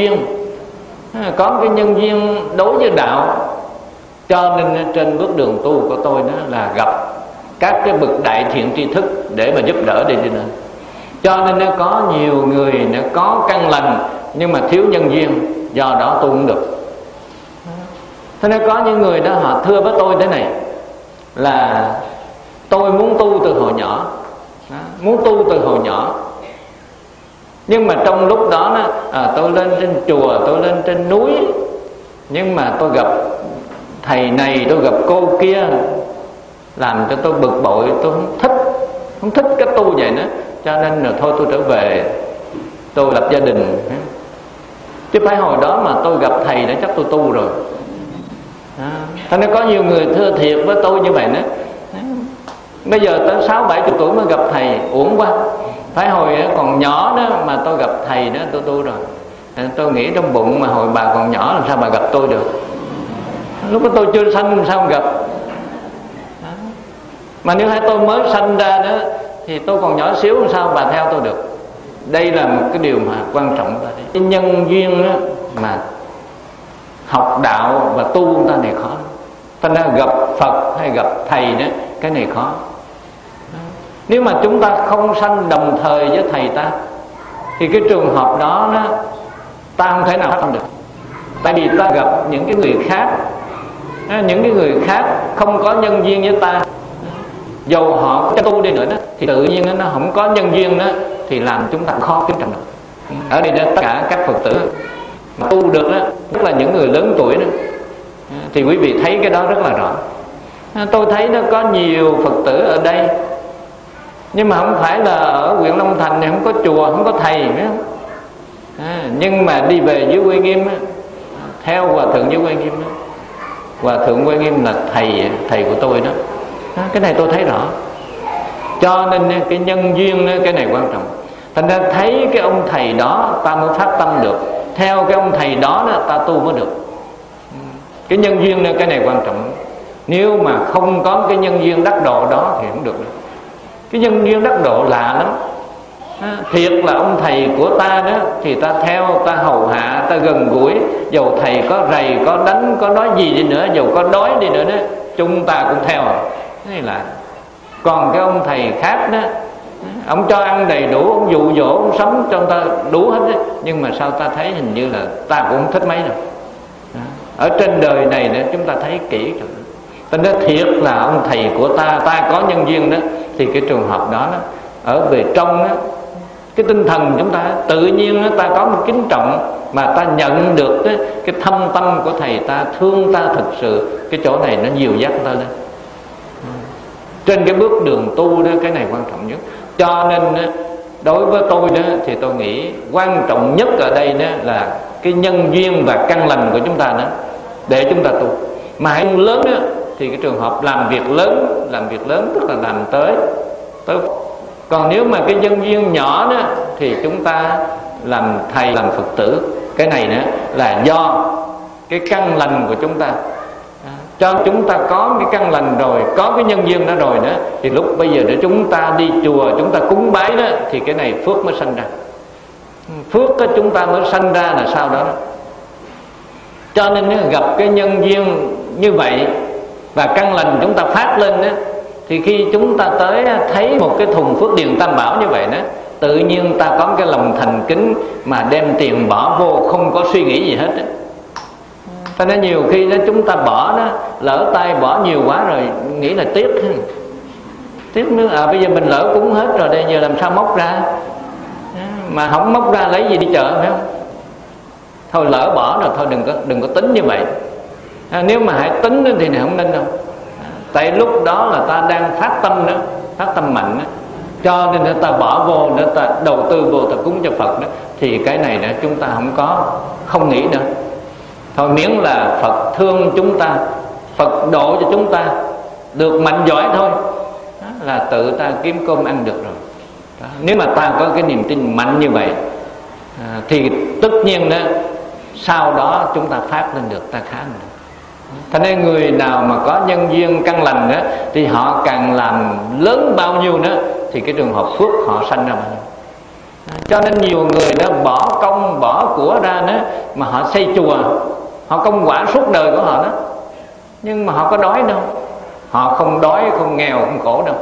[SPEAKER 1] duyên đối với đạo. Cho nên trên bước đường tu của tôi đó là gặp các cái bậc đại thiện tri thức để mà giúp đỡ đi lên. Cho nên nó có nhiều người nó có căn lành nhưng mà thiếu nhân duyên, do đó tu không được. Thế nên có những người đó họ thưa với tôi thế này là tôi muốn tu từ hồi nhỏ, muốn tu từ hồi nhỏ, nhưng mà trong lúc đó tôi lên trên chùa, tôi lên trên núi, nhưng mà tôi gặp thầy này, tôi gặp cô kia, làm cho tôi bực bội, tôi không thích cái tu vậy nữa, cho nên là thôi tôi trở về tôi lập gia đình. Chứ phải hồi đó mà tôi gặp thầy đã chắc tôi tu rồi. Thế nên có nhiều người thưa thiệt với tôi như vậy nữa, bây giờ tới 60-70 tuổi mới gặp thầy, uổng quá. Phải hồi còn nhỏ đó mà tôi gặp thầy đó tôi tu rồi. Tôi nghĩ trong bụng mà hồi bà còn nhỏ làm sao bà gặp tôi được, lúc đó tôi chưa sanh làm sao không gặp. Mà nếu hai tôi mới sanh ra đó thì tôi còn nhỏ xíu làm sao bà theo tôi được. Đây là một cái điều mà quan trọng ta đấy. Cái nhân duyên đó, mà học đạo và tu chúng ta này khó. Ta nên gặp Phật hay gặp thầy đó, cái này khó. Nếu mà chúng ta không sanh đồng thời với thầy ta thì cái trường hợp đó ta không thể nào phát được. Tại vì ta gặp những cái người khác, những cái người khác không có nhân duyên với ta, dầu họ có tu đi nữa đó, thì tự nhiên nó không có nhân duyên đó, thì làm chúng ta khó tiến trình được. Ở đây đó, tất cả các Phật tử mà tu được đó, nhất là những người lớn tuổi đó, thì quý vị thấy cái đó rất là rõ. Tôi thấy nó có nhiều Phật tử ở đây, nhưng mà không phải là ở huyện Long Thành này không có chùa, không có thầy, phải không? Nhưng mà đi về dưới Quê Nghiêm á, theo Hòa Thượng dưới Quê Nghiêm đó, Hòa Thượng Quê Nghiêm là thầy của tôi đó. Cái này tôi thấy rõ. Cho nên cái nhân duyên cái này quan trọng. Thành ra thấy cái ông thầy đó ta mới phát tâm được, theo cái ông thầy đó ta tu mới được. Cái nhân duyên cái này quan trọng. Nếu mà không có cái nhân duyên đắc độ đó thì không được. Cái nhân duyên đắc độ lạ lắm. Thiệt là ông thầy của ta đó thì ta theo, ta hầu hạ, ta gần gũi, dầu thầy có rầy, có đánh, có nói gì đi nữa, dầu có đói đi nữa đó, chúng ta cũng theo. Thế là còn cái ông thầy khác đó, ông cho ăn đầy đủ, ông dụ dỗ, ông sống cho ta đủ hết đó. Nhưng mà sao ta thấy hình như là ta cũng không thích mấy đâu. Ở trên đời này nữa chúng ta thấy kỹ rồi. Ta nói thiệt là ông thầy của ta có nhân duyên đó, thì cái trường hợp đó ở về trong đó, cái tinh thần chúng ta tự nhiên ta có một kính trọng, mà ta nhận được cái thâm tâm của thầy ta, thương ta thực sự. Cái chỗ này nó dìu dắt ta lên trên cái bước đường tu đó. Cái này quan trọng nhất. Cho nên đối với tôi đó thì tôi nghĩ quan trọng nhất ở đây đó là cái nhân duyên và căn lành của chúng ta đó, để chúng ta tu. Mà hãy lớn đó, thì cái trường hợp làm việc lớn tức là làm tới. Còn nếu mà cái nhân duyên nhỏ đó thì chúng ta làm thầy, làm Phật tử. Cái này nữa là do cái căn lành của chúng ta. Cho chúng ta có cái căn lành rồi, có cái nhân duyên đó rồi đó, thì lúc bây giờ để chúng ta đi chùa, chúng ta cúng bái đó, thì cái này phước mới sanh ra. Phước đó chúng ta mới sanh ra là sao đó. Cho nên gặp cái nhân duyên như vậy và căn lành chúng ta phát lên đó, thì khi chúng ta tới thấy một cái thùng phước điền tam bảo như vậy đó, tự nhiên ta có cái lòng thành kính mà đem tiền bỏ vô, không có suy nghĩ gì hết đó. Cho nên nhiều khi đó chúng ta bỏ đó, lỡ tay bỏ nhiều quá rồi nghĩ là tiếc nữa. Bây giờ mình lỡ cúng hết rồi đây, giờ làm sao móc ra, mà không móc ra lấy gì đi chợ, phải không? Thôi lỡ bỏ rồi, thôi đừng có tính như vậy. Nếu mà hãy tính thì này không nên đâu. Tại lúc đó là ta đang phát tâm đó, phát tâm mạnh đó, cho nên ta bỏ vô, ta đầu tư vô, ta cúng cho Phật đó, thì cái này đó chúng ta không nghĩ nữa. Thôi miễn là Phật thương chúng ta, Phật độ cho chúng ta được mạnh giỏi thôi, đó là tự ta kiếm cơm ăn được rồi đó. Nếu mà ta có cái niềm tin mạnh như vậy thì tất nhiên đó sau đó chúng ta phát lên được, ta khá lên được. Thành nên người nào mà có nhân duyên căn lành đó, thì họ càng làm lớn bao nhiêu nữa thì cái trường hợp phước họ sanh ra bao nhiêu. Cho nên nhiều người đó bỏ công bỏ của ra đó, mà họ xây chùa, họ công quả suốt đời của họ đó, nhưng mà họ có đói đâu. Họ không đói, không nghèo, không khổ đâu.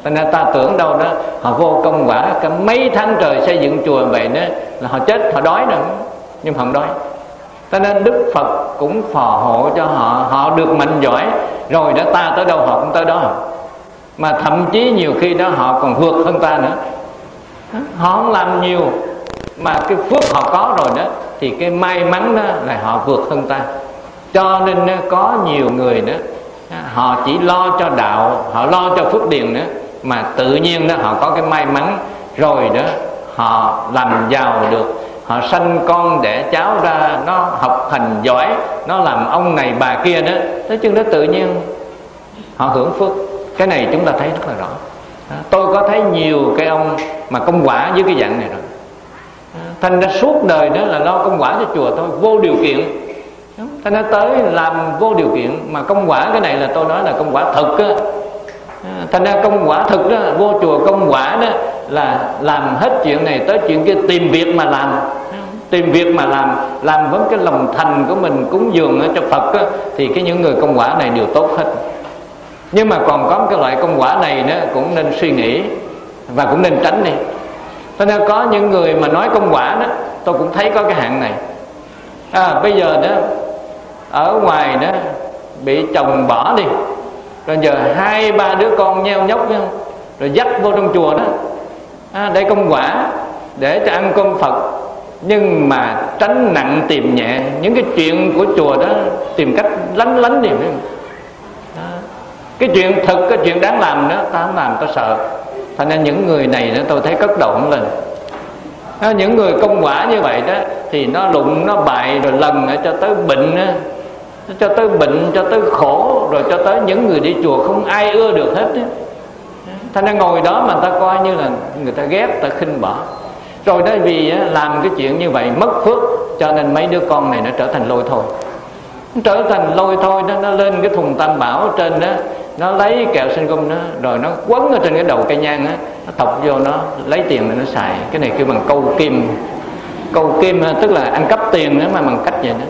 [SPEAKER 1] Thành ra ta tưởng đâu đó họ vô công quả cả mấy tháng trời xây dựng chùa vậy đó là họ chết, họ đói nữa, nhưng họ không đói. Cho nên Đức Phật cũng phò hộ cho họ, họ được mạnh giỏi rồi đó, ta tới đâu họ cũng tới đó, mà thậm chí nhiều khi đó họ còn vượt hơn ta nữa. Họ không làm nhiều mà cái phước họ có rồi đó, thì cái may mắn đó là họ vượt hơn ta. Cho nên có nhiều người nữa họ chỉ lo cho đạo, họ lo cho phước điền nữa, mà tự nhiên đó họ có cái may mắn rồi đó, họ làm giàu được, họ sanh con đẻ cháu ra, nó học hành giỏi, nó làm ông này bà kia đó, nói chung đó tự nhiên họ hưởng phước. Cái này chúng ta thấy rất là rõ. Tôi có thấy nhiều cái ông mà công quả với cái dạng này rồi, thành ra suốt đời đó là lo công quả cho chùa thôi, vô điều kiện. Thành ra tới làm vô điều kiện, mà công quả cái này là tôi nói là công quả thực á. Thành ra công quả thực đó, vô chùa công quả đó là làm hết chuyện này tới chuyện kia, tìm việc mà làm, tìm việc mà làm với cái lòng thành của mình cúng dường cho Phật á, thì cái những người công quả này đều tốt hết. Nhưng mà còn có một cái loại công quả này nữa cũng nên suy nghĩ và cũng nên tránh đi. Cho nên có những người mà nói công quả đó, tôi cũng thấy có cái hạng này. Bây giờ đó ở ngoài đó bị chồng bỏ đi, rồi giờ 2-3 đứa con nheo nhóc nhau, rồi dắt vô trong chùa đó để công quả, để cho ăn cơm Phật. Nhưng mà tránh nặng tìm nhẹ, những cái chuyện của chùa đó tìm cách lánh đi. Cái chuyện thực, cái chuyện đáng làm đó ta không làm, ta sợ. Thành nên những người này đó tôi thấy cất đầu không lên. Những người công quả như vậy đó thì nó lụng, nó bại, rồi lần cho tới bệnh, cho tới bệnh, cho tới khổ, rồi cho tới những người đi chùa không ai ưa được hết. Thành nên ngồi đó mà ta coi như là người ta ghét, ta khinh bỏ. Rồi đó vì làm cái chuyện như vậy mất phước, cho nên mấy đứa con này nó trở thành lôi thôi. Trở thành lôi thôi đó, nó lên cái thùng tam bảo ở trên đó, nó lấy kẹo sinh gum đó, rồi nó quấn ở trên cái đầu cây nhang á, nó thọc vô, nó lấy tiền để nó xài. Cái này kêu bằng câu kim. Câu kim tức là ăn cắp tiền nữa, mà bằng cách vậy đó.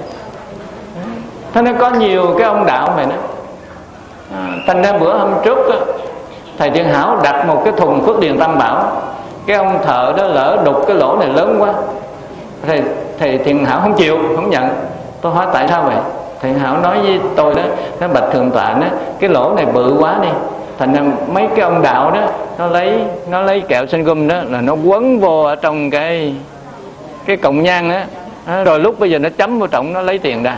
[SPEAKER 1] Thế nên có nhiều cái ông đạo này đó. Thành ra bữa hôm trước đó, thầy Thiện Hảo đặt một cái thùng phước điền tam bảo, cái ông thợ đó lỡ đục cái lỗ này lớn quá, thầy Thiện Hảo không chịu, không nhận. Tôi hỏi tại sao vậy? Thầy Hảo nói với tôi đó, nó bạch thượng tọa đó, cái lỗ này bự quá đi. Thành ra mấy cái ông đạo đó, nó lấy kẹo sinh gum đó là nó quấn vô ở trong cái cọng nhang đó, rồi lúc bây giờ nó chấm vô trọng, nó lấy tiền ra.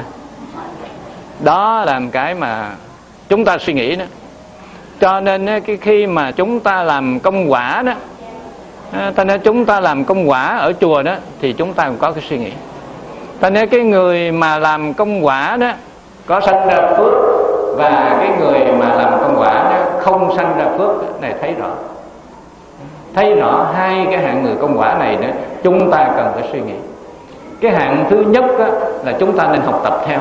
[SPEAKER 1] Đó là một cái mà chúng ta suy nghĩ đó. Cho nên cái khi mà chúng ta làm công quả đó, thành ra chúng ta làm công quả ở chùa đó, thì chúng ta cũng có cái suy nghĩ. Thành ra cái người mà làm công quả đó có sanh ra phước, và cái người mà làm công quả đó không sanh ra phước này thấy rõ hai cái hạng người công quả này đó, chúng ta cần phải suy nghĩ. Cái hạng thứ nhất đó, là chúng ta nên học tập theo.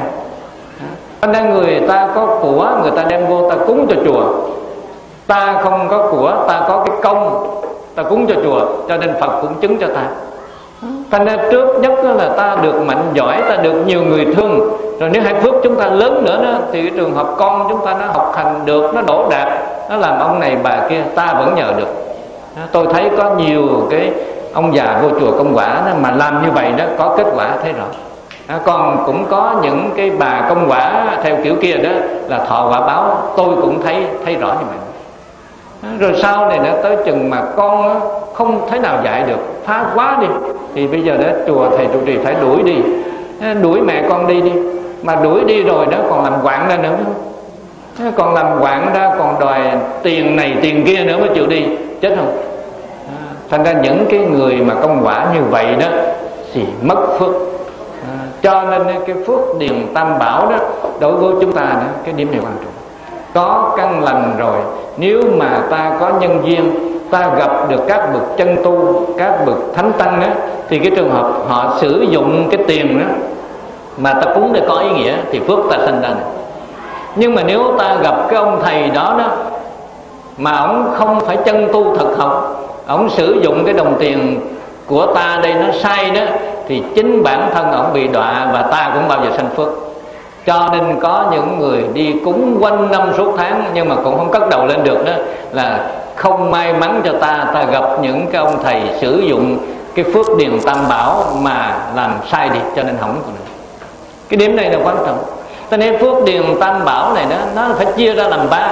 [SPEAKER 1] Nên người ta có của, người ta đem vô ta cúng cho chùa. Ta không có của, ta có cái công, ta cúng cho chùa, cho nên Phật cũng chứng cho ta. Thành ra trước nhất là ta được mạnh giỏi, ta được nhiều người thương. Rồi nếu hạnh phúc chúng ta lớn nữa đó, thì cái trường hợp con chúng ta nó học hành được, nó đỗ đạt, nó làm ông này bà kia, ta vẫn nhờ được. Tôi thấy có nhiều cái ông già vô chùa công quả đó, mà làm như vậy đó có kết quả thấy rõ. Còn cũng có những cái bà công quả theo kiểu kia đó là thọ quả báo, tôi cũng thấy rõ như vậy. Rồi sau này nó tới chừng mà con không thể nào dạy được, phá quá đi, thì bây giờ đó chùa thầy trụ trì phải đuổi đi, đuổi mẹ con đi. Mà đuổi đi rồi đó còn làm quạng ra nữa, còn làm quạng ra, còn đòi tiền này tiền kia nữa mới chịu đi, chết không? Thành ra những cái người mà công quả như vậy đó thì mất phước. Cho nên cái phước điền tam bảo đó đối với chúng ta đó, cái điểm này quan trọng. Có căn lành rồi, nếu mà ta có nhân duyên, ta gặp được các bậc chân tu, các bậc thánh tăng đó, thì cái trường hợp họ sử dụng cái tiền đó mà ta cúng để có ý nghĩa thì phước ta sanh ra. Nhưng mà nếu ta gặp cái ông thầy đó đó mà ông không phải chân tu thực học, ông sử dụng cái đồng tiền của ta đây nó sai đó, thì chính bản thân ông bị đọa, và ta cũng bao giờ sanh phước. Cho nên có những người đi cúng quanh năm suốt tháng nhưng mà cũng không cất đầu lên được đó, là không may mắn cho ta gặp những cái ông thầy sử dụng cái phước điền tam bảo mà làm sai đi, cho nên không còn được. Cái điểm này là quan trọng. Cho nên phước điền tam bảo này nó phải chia ra làm ba.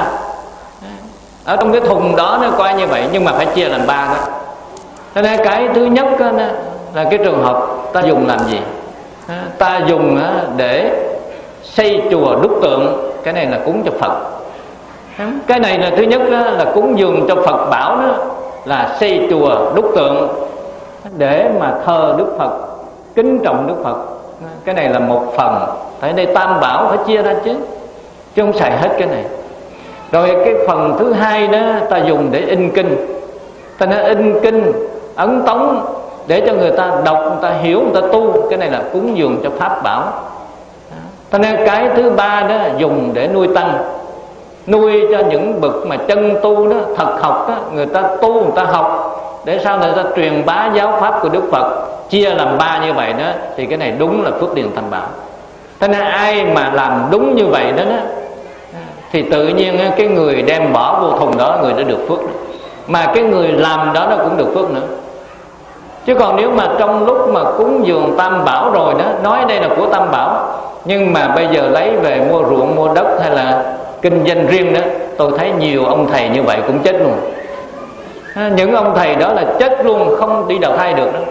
[SPEAKER 1] Ở trong cái thùng đó nó coi như vậy, nhưng mà phải chia làm ba đó. Cho nên cái thứ nhất đó, là cái trường hợp ta dùng làm gì? Ta dùng để xây chùa đúc tượng, cái này là cúng cho Phật. Cái này là thứ nhất là cúng dường cho Phật bảo đó, là xây chùa đúc tượng để mà thờ Đức Phật, kính trọng Đức Phật. Cái này là một phần. Tại đây tam bảo phải chia ra chứ không xài hết cái này. Rồi cái phần thứ hai đó ta dùng để in kinh. Ta nói in kinh, ấn tống để cho người ta đọc, người ta hiểu, người ta tu. Cái này là cúng dường cho pháp bảo. Ta nói cái thứ ba đó dùng để nuôi tăng, nuôi cho những bậc mà chân tu đó, thật học đó, người ta tu, người ta học để sau này ta truyền bá giáo pháp của Đức Phật. Chia làm ba như vậy đó thì cái này đúng là phước điền tam bảo. Thế nên ai mà làm đúng như vậy đó thì tự nhiên cái người đem bỏ vô thùng đó, người đã được phước đó. Mà cái người làm đó nó cũng được phước nữa. Chứ còn nếu mà trong lúc mà cúng dường tam bảo rồi đó, nói đây là của tam bảo, nhưng mà bây giờ lấy về mua ruộng, mua đất hay là kinh doanh riêng đó, tôi thấy nhiều ông thầy như vậy cũng chết luôn. Những ông thầy đó là chết luôn, không đi đầu thai được đó.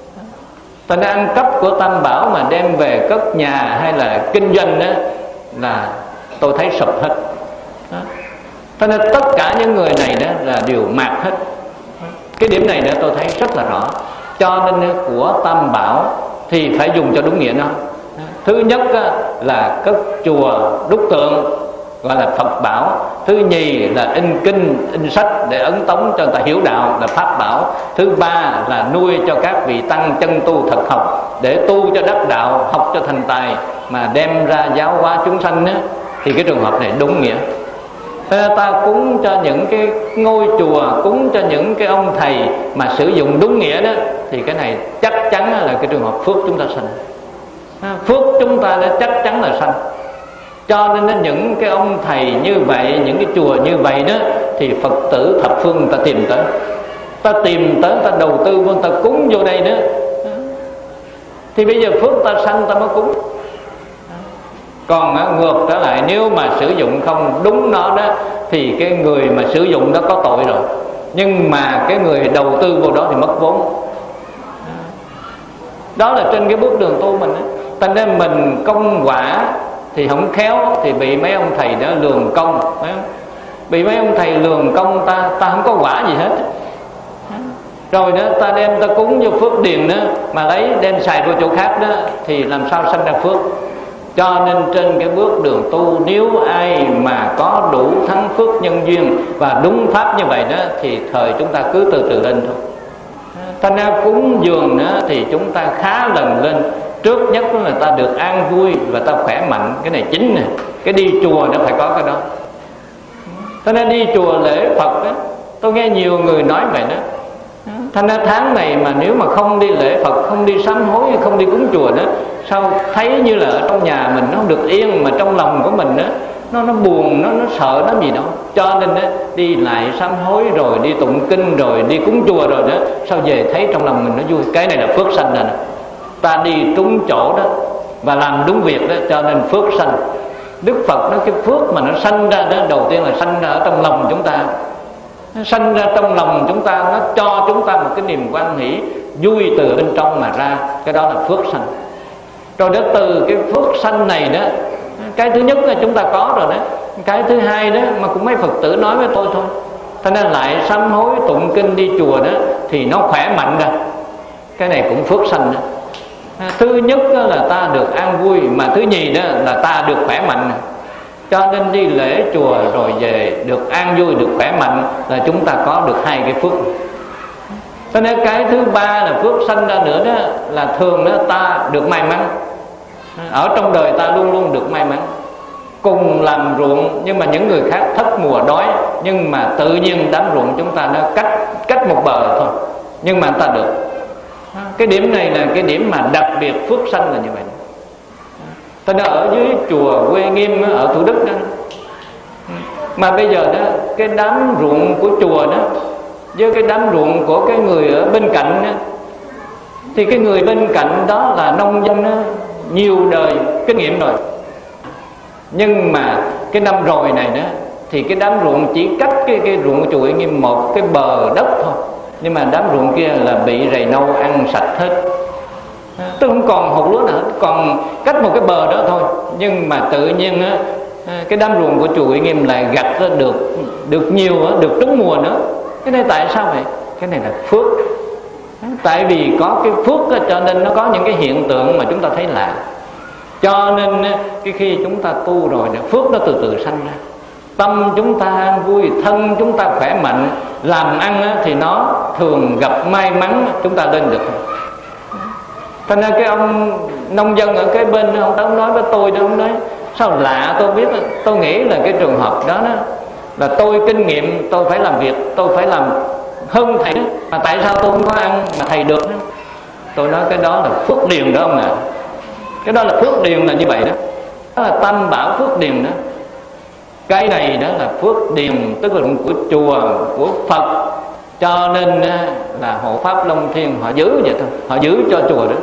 [SPEAKER 1] Ta đã ăn cắp của tam bảo mà đem về cất nhà hay là kinh doanh đó, là tôi thấy sụp hết đó. Cho nên tất cả những người này đó là đều mạt hết. Cái điểm này đó tôi thấy rất là rõ. Cho nên của tam bảo thì phải dùng cho đúng nghĩa nó. Thứ nhất là cất chùa đúc tượng, gọi là Phật bảo. Thứ nhì là in kinh, in sách để ấn tống cho người ta hiểu đạo, là pháp bảo. Thứ ba là nuôi cho các vị tăng chân tu thật học để tu cho đắc đạo, học cho thành tài, mà đem ra giáo hóa chúng sanh á, thì cái trường hợp này đúng nghĩa. Ta cúng cho những cái ngôi chùa, cúng cho những cái ông thầy mà sử dụng đúng nghĩa đó, thì cái này chắc chắn là cái trường hợp phước chúng ta sanh. Phước chúng ta đã chắc chắn là sanh. Cho nên những cái ông thầy như vậy, những cái chùa như vậy đó, thì Phật tử thập phương người ta tìm tới. Ta tìm tới, ta đầu tư vô, ta cúng vô đây đó, thì bây giờ phước ta sanh ta mới cúng. Còn ngược trở lại, nếu mà sử dụng không đúng nó đó, thì cái người mà sử dụng đó có tội rồi, nhưng mà cái người đầu tư vô đó thì mất vốn. Đó là trên cái bước đường tu mình đó. Thành ra mình công quả thì không khéo thì bị mấy ông thầy đó lường công, phải không? Bị mấy ông thầy lường công, ta không có quả gì hết. Rồi đó ta đem ta cúng vô phước điền đó, mà lấy đem xài vô chỗ khác đó, thì làm sao sanh ra phước. Cho nên trên cái bước đường tu, nếu ai mà có đủ thắng phước nhân duyên và đúng pháp như vậy đó, thì thời chúng ta cứ từ từ lên thôi. Thành ra cúng dường đó thì chúng ta khá lần lên. Trước nhất là ta được an vui và ta khỏe mạnh, cái này chính nè. Cái đi chùa nó phải có cái đó. Cho nên đi chùa lễ Phật đó, tôi nghe nhiều người nói vậy đó. Thành ra tháng này mà nếu mà không đi lễ Phật, không đi sám hối, không đi cúng chùa đó, sao thấy như là ở trong nhà mình nó không được yên, mà trong lòng của mình đó nó buồn, nó sợ lắm gì đâu. Cho nên đó, đi lại sám hối rồi đi tụng kinh rồi đi cúng chùa rồi đó, sao về thấy trong lòng mình nó vui. Cái này là phước sanh rồi nè. Ta đi trúng chỗ đó và làm đúng việc đó, cho nên phước sanh. Đức Phật nói cái phước mà nó sanh ra đó, đầu tiên là sanh ra ở trong lòng chúng ta. Nó sanh ra trong lòng chúng ta, nó cho chúng ta một cái niềm quan hỷ vui từ bên trong mà ra. Cái đó là phước sanh. Rồi đó, từ cái phước sanh này đó, cái thứ nhất là chúng ta có rồi đó. Cái thứ hai đó mà cũng mấy Phật tử nói với tôi thôi. Cho nên lại sám hối tụng kinh đi chùa đó thì nó khỏe mạnh ra. Cái này cũng phước sanh đó. Thứ nhất là ta được an vui, mà thứ nhì đó là ta được khỏe mạnh. Cho nên đi lễ chùa rồi về được an vui, được khỏe mạnh là chúng ta có được hai cái phước. Cho nên cái thứ ba là phước sanh ra nữa đó, là thường đó ta được may mắn. Ở trong đời ta luôn luôn được may mắn. Cùng làm ruộng nhưng mà những người khác thất mùa đói, nhưng mà tự nhiên đám ruộng chúng ta nó cách một bờ thôi, nhưng mà ta được. Cái điểm này là cái điểm mà đặc biệt phước sanh là như vậy. Cho nên ở dưới chùa Quê Nghiêm ở Thủ Đức đó, Mà bây giờ đó, cái đám ruộng của chùa đó với cái đám ruộng của cái người ở bên cạnh đó, thì cái người bên cạnh đó là nông dân đó, nhiều đời kinh nghiệm rồi. Nhưng mà cái năm rồi này đó thì cái đám ruộng chỉ cách cái ruộng của chùa Uy Nghiêm một cái bờ đất thôi, nhưng mà đám ruộng kia là bị rầy nâu ăn sạch hết, tôi không còn hột lúa nữa, còn cách một cái bờ đó thôi. Nhưng mà tự nhiên á, cái đám ruộng của chùa Uy Nghiêm lại gặt được nhiều, được trúng mùa nữa. Cái này tại sao vậy? Cái này là phước. Tại vì có cái phước cho nên nó có những cái hiện tượng mà chúng ta thấy lạ. Cho nên cái khi chúng ta tu rồi, phước nó từ từ sanh ra. Tâm chúng ta an vui, thân chúng ta khỏe mạnh, làm ăn thì nó thường gặp may mắn, chúng ta lên được. Thành ra cái ông nông dân ở cái bên ông nói với tôi đó, ông nói sao lạ, tôi biết, tôi nghĩ là cái trường hợp đó là tôi kinh nghiệm, tôi phải làm việc, tôi phải làm hơn thầy đó, mà tại sao tôi không có ăn mà thầy được đó? Tôi nói cái đó là phước điền đó ông ạ. Cái đó là phước điền là như vậy đó. Đó là tam bảo phước điền đó. Cái này đó là phước điền, tức là của chùa, của Phật. Cho nên là hộ pháp Long Thiên họ giữ vậy thôi, họ giữ cho chùa đó.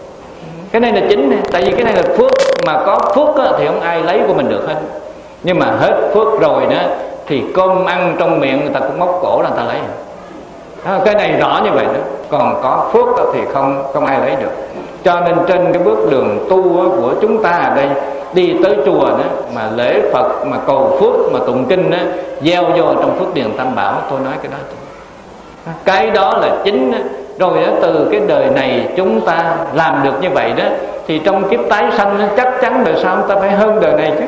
[SPEAKER 1] Cái này là chính này. Tại vì cái này là phước, mà có phước thì không ai lấy của mình được hết. Nhưng mà hết phước rồi đó thì cơm ăn trong miệng người ta cũng móc cổ là người ta lấy. Cái này rõ như vậy đó. Còn có phước thì không ai lấy được. Cho nên trên cái bước đường tu của chúng ta ở đây, đi tới chùa đó mà lễ Phật, mà cầu phước, mà tụng kinh đó, gieo vô trong phước điền tam bảo. Tôi nói cái đó, cái đó là chính đó. Rồi đó, từ cái đời này chúng ta làm được như vậy đó, thì trong kiếp tái sanh đó, chắc chắn đời sau chúng ta phải hơn đời này chứ.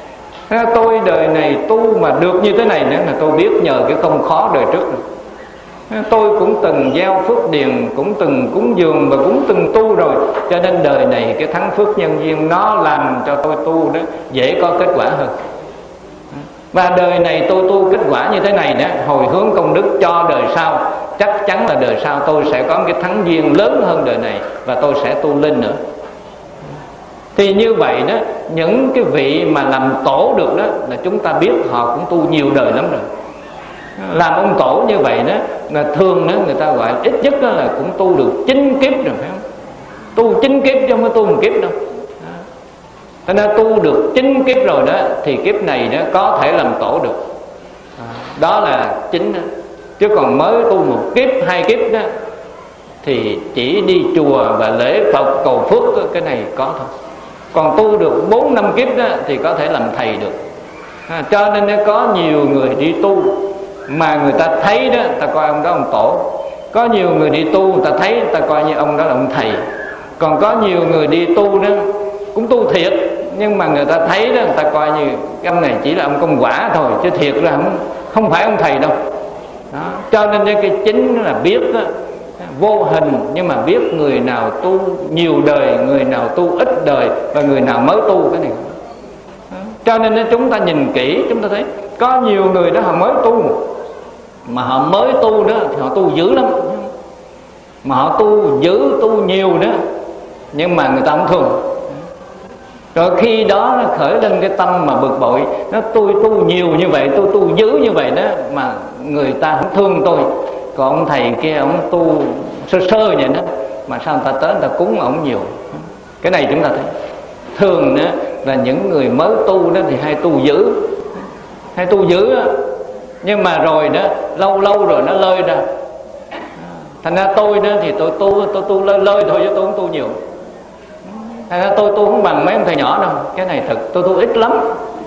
[SPEAKER 1] Tôi đời này tu mà được như thế này nữa là tôi biết nhờ cái không khó đời trước rồi. Tôi cũng từng gieo phước điền, cũng từng cúng dường và cũng từng tu rồi. Cho nên đời này cái thắng phước nhân duyên nó làm cho tôi tu đó dễ có kết quả hơn. Và đời này tôi tu kết quả như thế này đó, hồi hướng công đức cho đời sau, chắc chắn là đời sau tôi sẽ có cái thắng duyên lớn hơn đời này, và tôi sẽ tu lên nữa. Thì như vậy đó, những cái vị mà làm tổ được đó là chúng ta biết họ cũng tu nhiều đời lắm rồi. Làm ông tổ như vậy đó là thường đó người ta gọi ít nhất đó là cũng tu được 9 kiếp rồi, phải không? Tu 9 kiếp chứ không phải tu 1 kiếp đâu. Thế nên tu được 9 kiếp rồi đó thì kiếp này đó có thể làm tổ được. Đó là chính đó. Chứ còn mới tu 1 kiếp, 2 kiếp đó thì chỉ đi chùa và lễ Phật cầu phước đó, cái này có thôi. Còn tu được 4-5 kiếp đó thì có thể làm thầy được. Cho nên có nhiều người đi tu mà người ta thấy đó, ta coi ông đó ông tổ. Có nhiều người đi tu người ta thấy, người ta coi như ông đó là ông thầy. Còn có nhiều người đi tu đó cũng tu thiệt, nhưng mà người ta thấy đó, người ta coi như ông này chỉ là ông công quả thôi, chứ thiệt là không phải ông thầy đâu đó. Cho nên cái chính là biết đó, vô hình, nhưng mà biết người nào tu nhiều đời, người nào tu ít đời, và người nào mới tu cái này đó. Cho nên chúng ta nhìn kỹ, chúng ta thấy có nhiều người đó họ mới tu, mà họ mới tu đó thì họ tu dữ lắm, mà họ tu dữ, tu nhiều đó, nhưng mà người ta không thương. Rồi khi đó nó khởi lên cái tâm mà bực bội, nó tôi tu nhiều như vậy, tôi tu dữ như vậy đó, mà người ta không thương tôi. Còn ông thầy kia ông tu sơ sơ vậy đó, mà sao người ta tới người ta cúng ông nhiều. Cái này chúng ta thấy thường đó là những người mới tu đó thì hay tu dữ đó. Nhưng mà rồi đó lâu rồi nó lơi ra. Thành ra tôi đó thì tôi tu lơi thôi, chứ tôi không tu nhiều. Thành ra tôi tu không bằng mấy ông thầy nhỏ đâu. Cái này thật tôi tu ít lắm.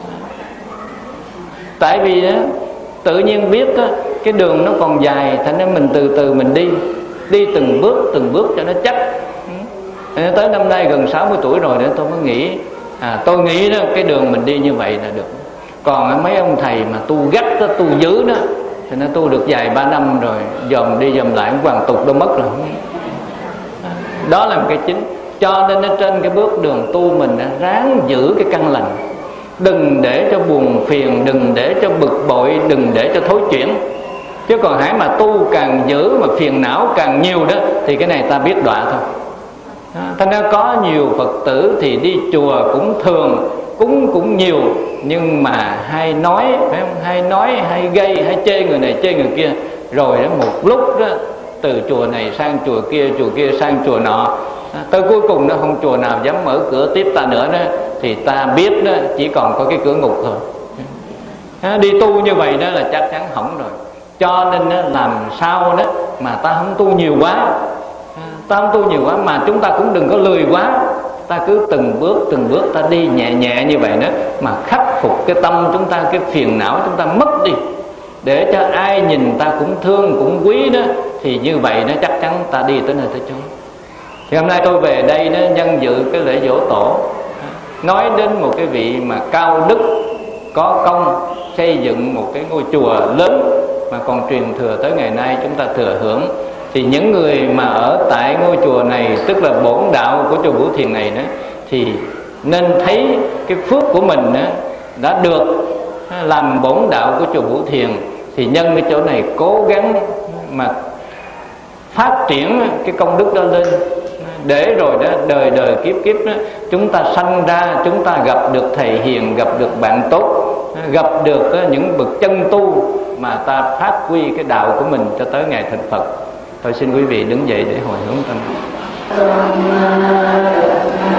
[SPEAKER 1] Tại vì đó, tự nhiên biết đó, cái đường nó còn dài, thành ra mình từ từ mình đi từng bước cho nó chắc. Tới năm nay gần 60 tuổi rồi đó, tôi mới nghĩ tôi nghĩ đó cái đường mình đi như vậy là được. Còn mấy ông thầy mà tu gắt đó, tu dữ đó, thì nó tu được vài 3 năm rồi dòm đi dòm lại cũng hoàn tục đâu mất rồi. Đó là một cái chính. Cho nên ở trên cái bước đường tu mình ráng giữ cái căn lành, đừng để cho buồn phiền, đừng để cho bực bội, đừng để cho thối chuyển. Chứ còn hãy mà tu càng giữ mà phiền não càng nhiều đó thì cái này ta biết đọa thôi. Thành ra có nhiều Phật tử thì đi chùa cũng thường, cúng cũng nhiều, nhưng mà hay nói, phải không? Hay nói, hay gây, hay chê người này chê người kia, rồi đó một lúc đó từ chùa này sang chùa kia sang chùa nọ, tới cuối cùng đó không chùa nào dám mở cửa tiếp ta nữa đó, thì ta biết đó chỉ còn có cái cửa ngục thôi. Đi tu như vậy đó là chắc chắn hỏng rồi. Cho nên đó, làm sao đó mà ta không tu nhiều quá, mà chúng ta cũng đừng có lười quá. Ta cứ từng bước ta đi nhẹ nhẹ như vậy đó, mà khắc phục cái tâm chúng ta, cái phiền não chúng ta mất đi, để cho ai nhìn ta cũng thương cũng quý đó, thì như vậy nó chắc chắn ta đi tới nơi tới chốn. Thì hôm nay tôi về đây đó, nhân dự cái lễ giỗ tổ, nói đến một cái vị mà cao đức có công xây dựng một cái ngôi chùa lớn mà còn truyền thừa tới ngày nay chúng ta thừa hưởng. Thì những người mà ở tại ngôi chùa này, tức là bổn đạo của chùa Vũ Thiền này đó, thì nên thấy cái phước của mình đó, đã được làm bổn đạo của chùa Vũ Thiền, thì nhân cái chỗ này cố gắng mà phát triển cái công đức đó lên, để rồi đó đời đời kiếp kiếp đó, chúng ta sanh ra, chúng ta gặp được thầy hiền, gặp được bạn tốt, gặp được những bậc chân tu mà ta phát huy cái đạo của mình cho tới ngày thành Phật. Tôi xin quý vị đứng dậy để hồi hướng tâm.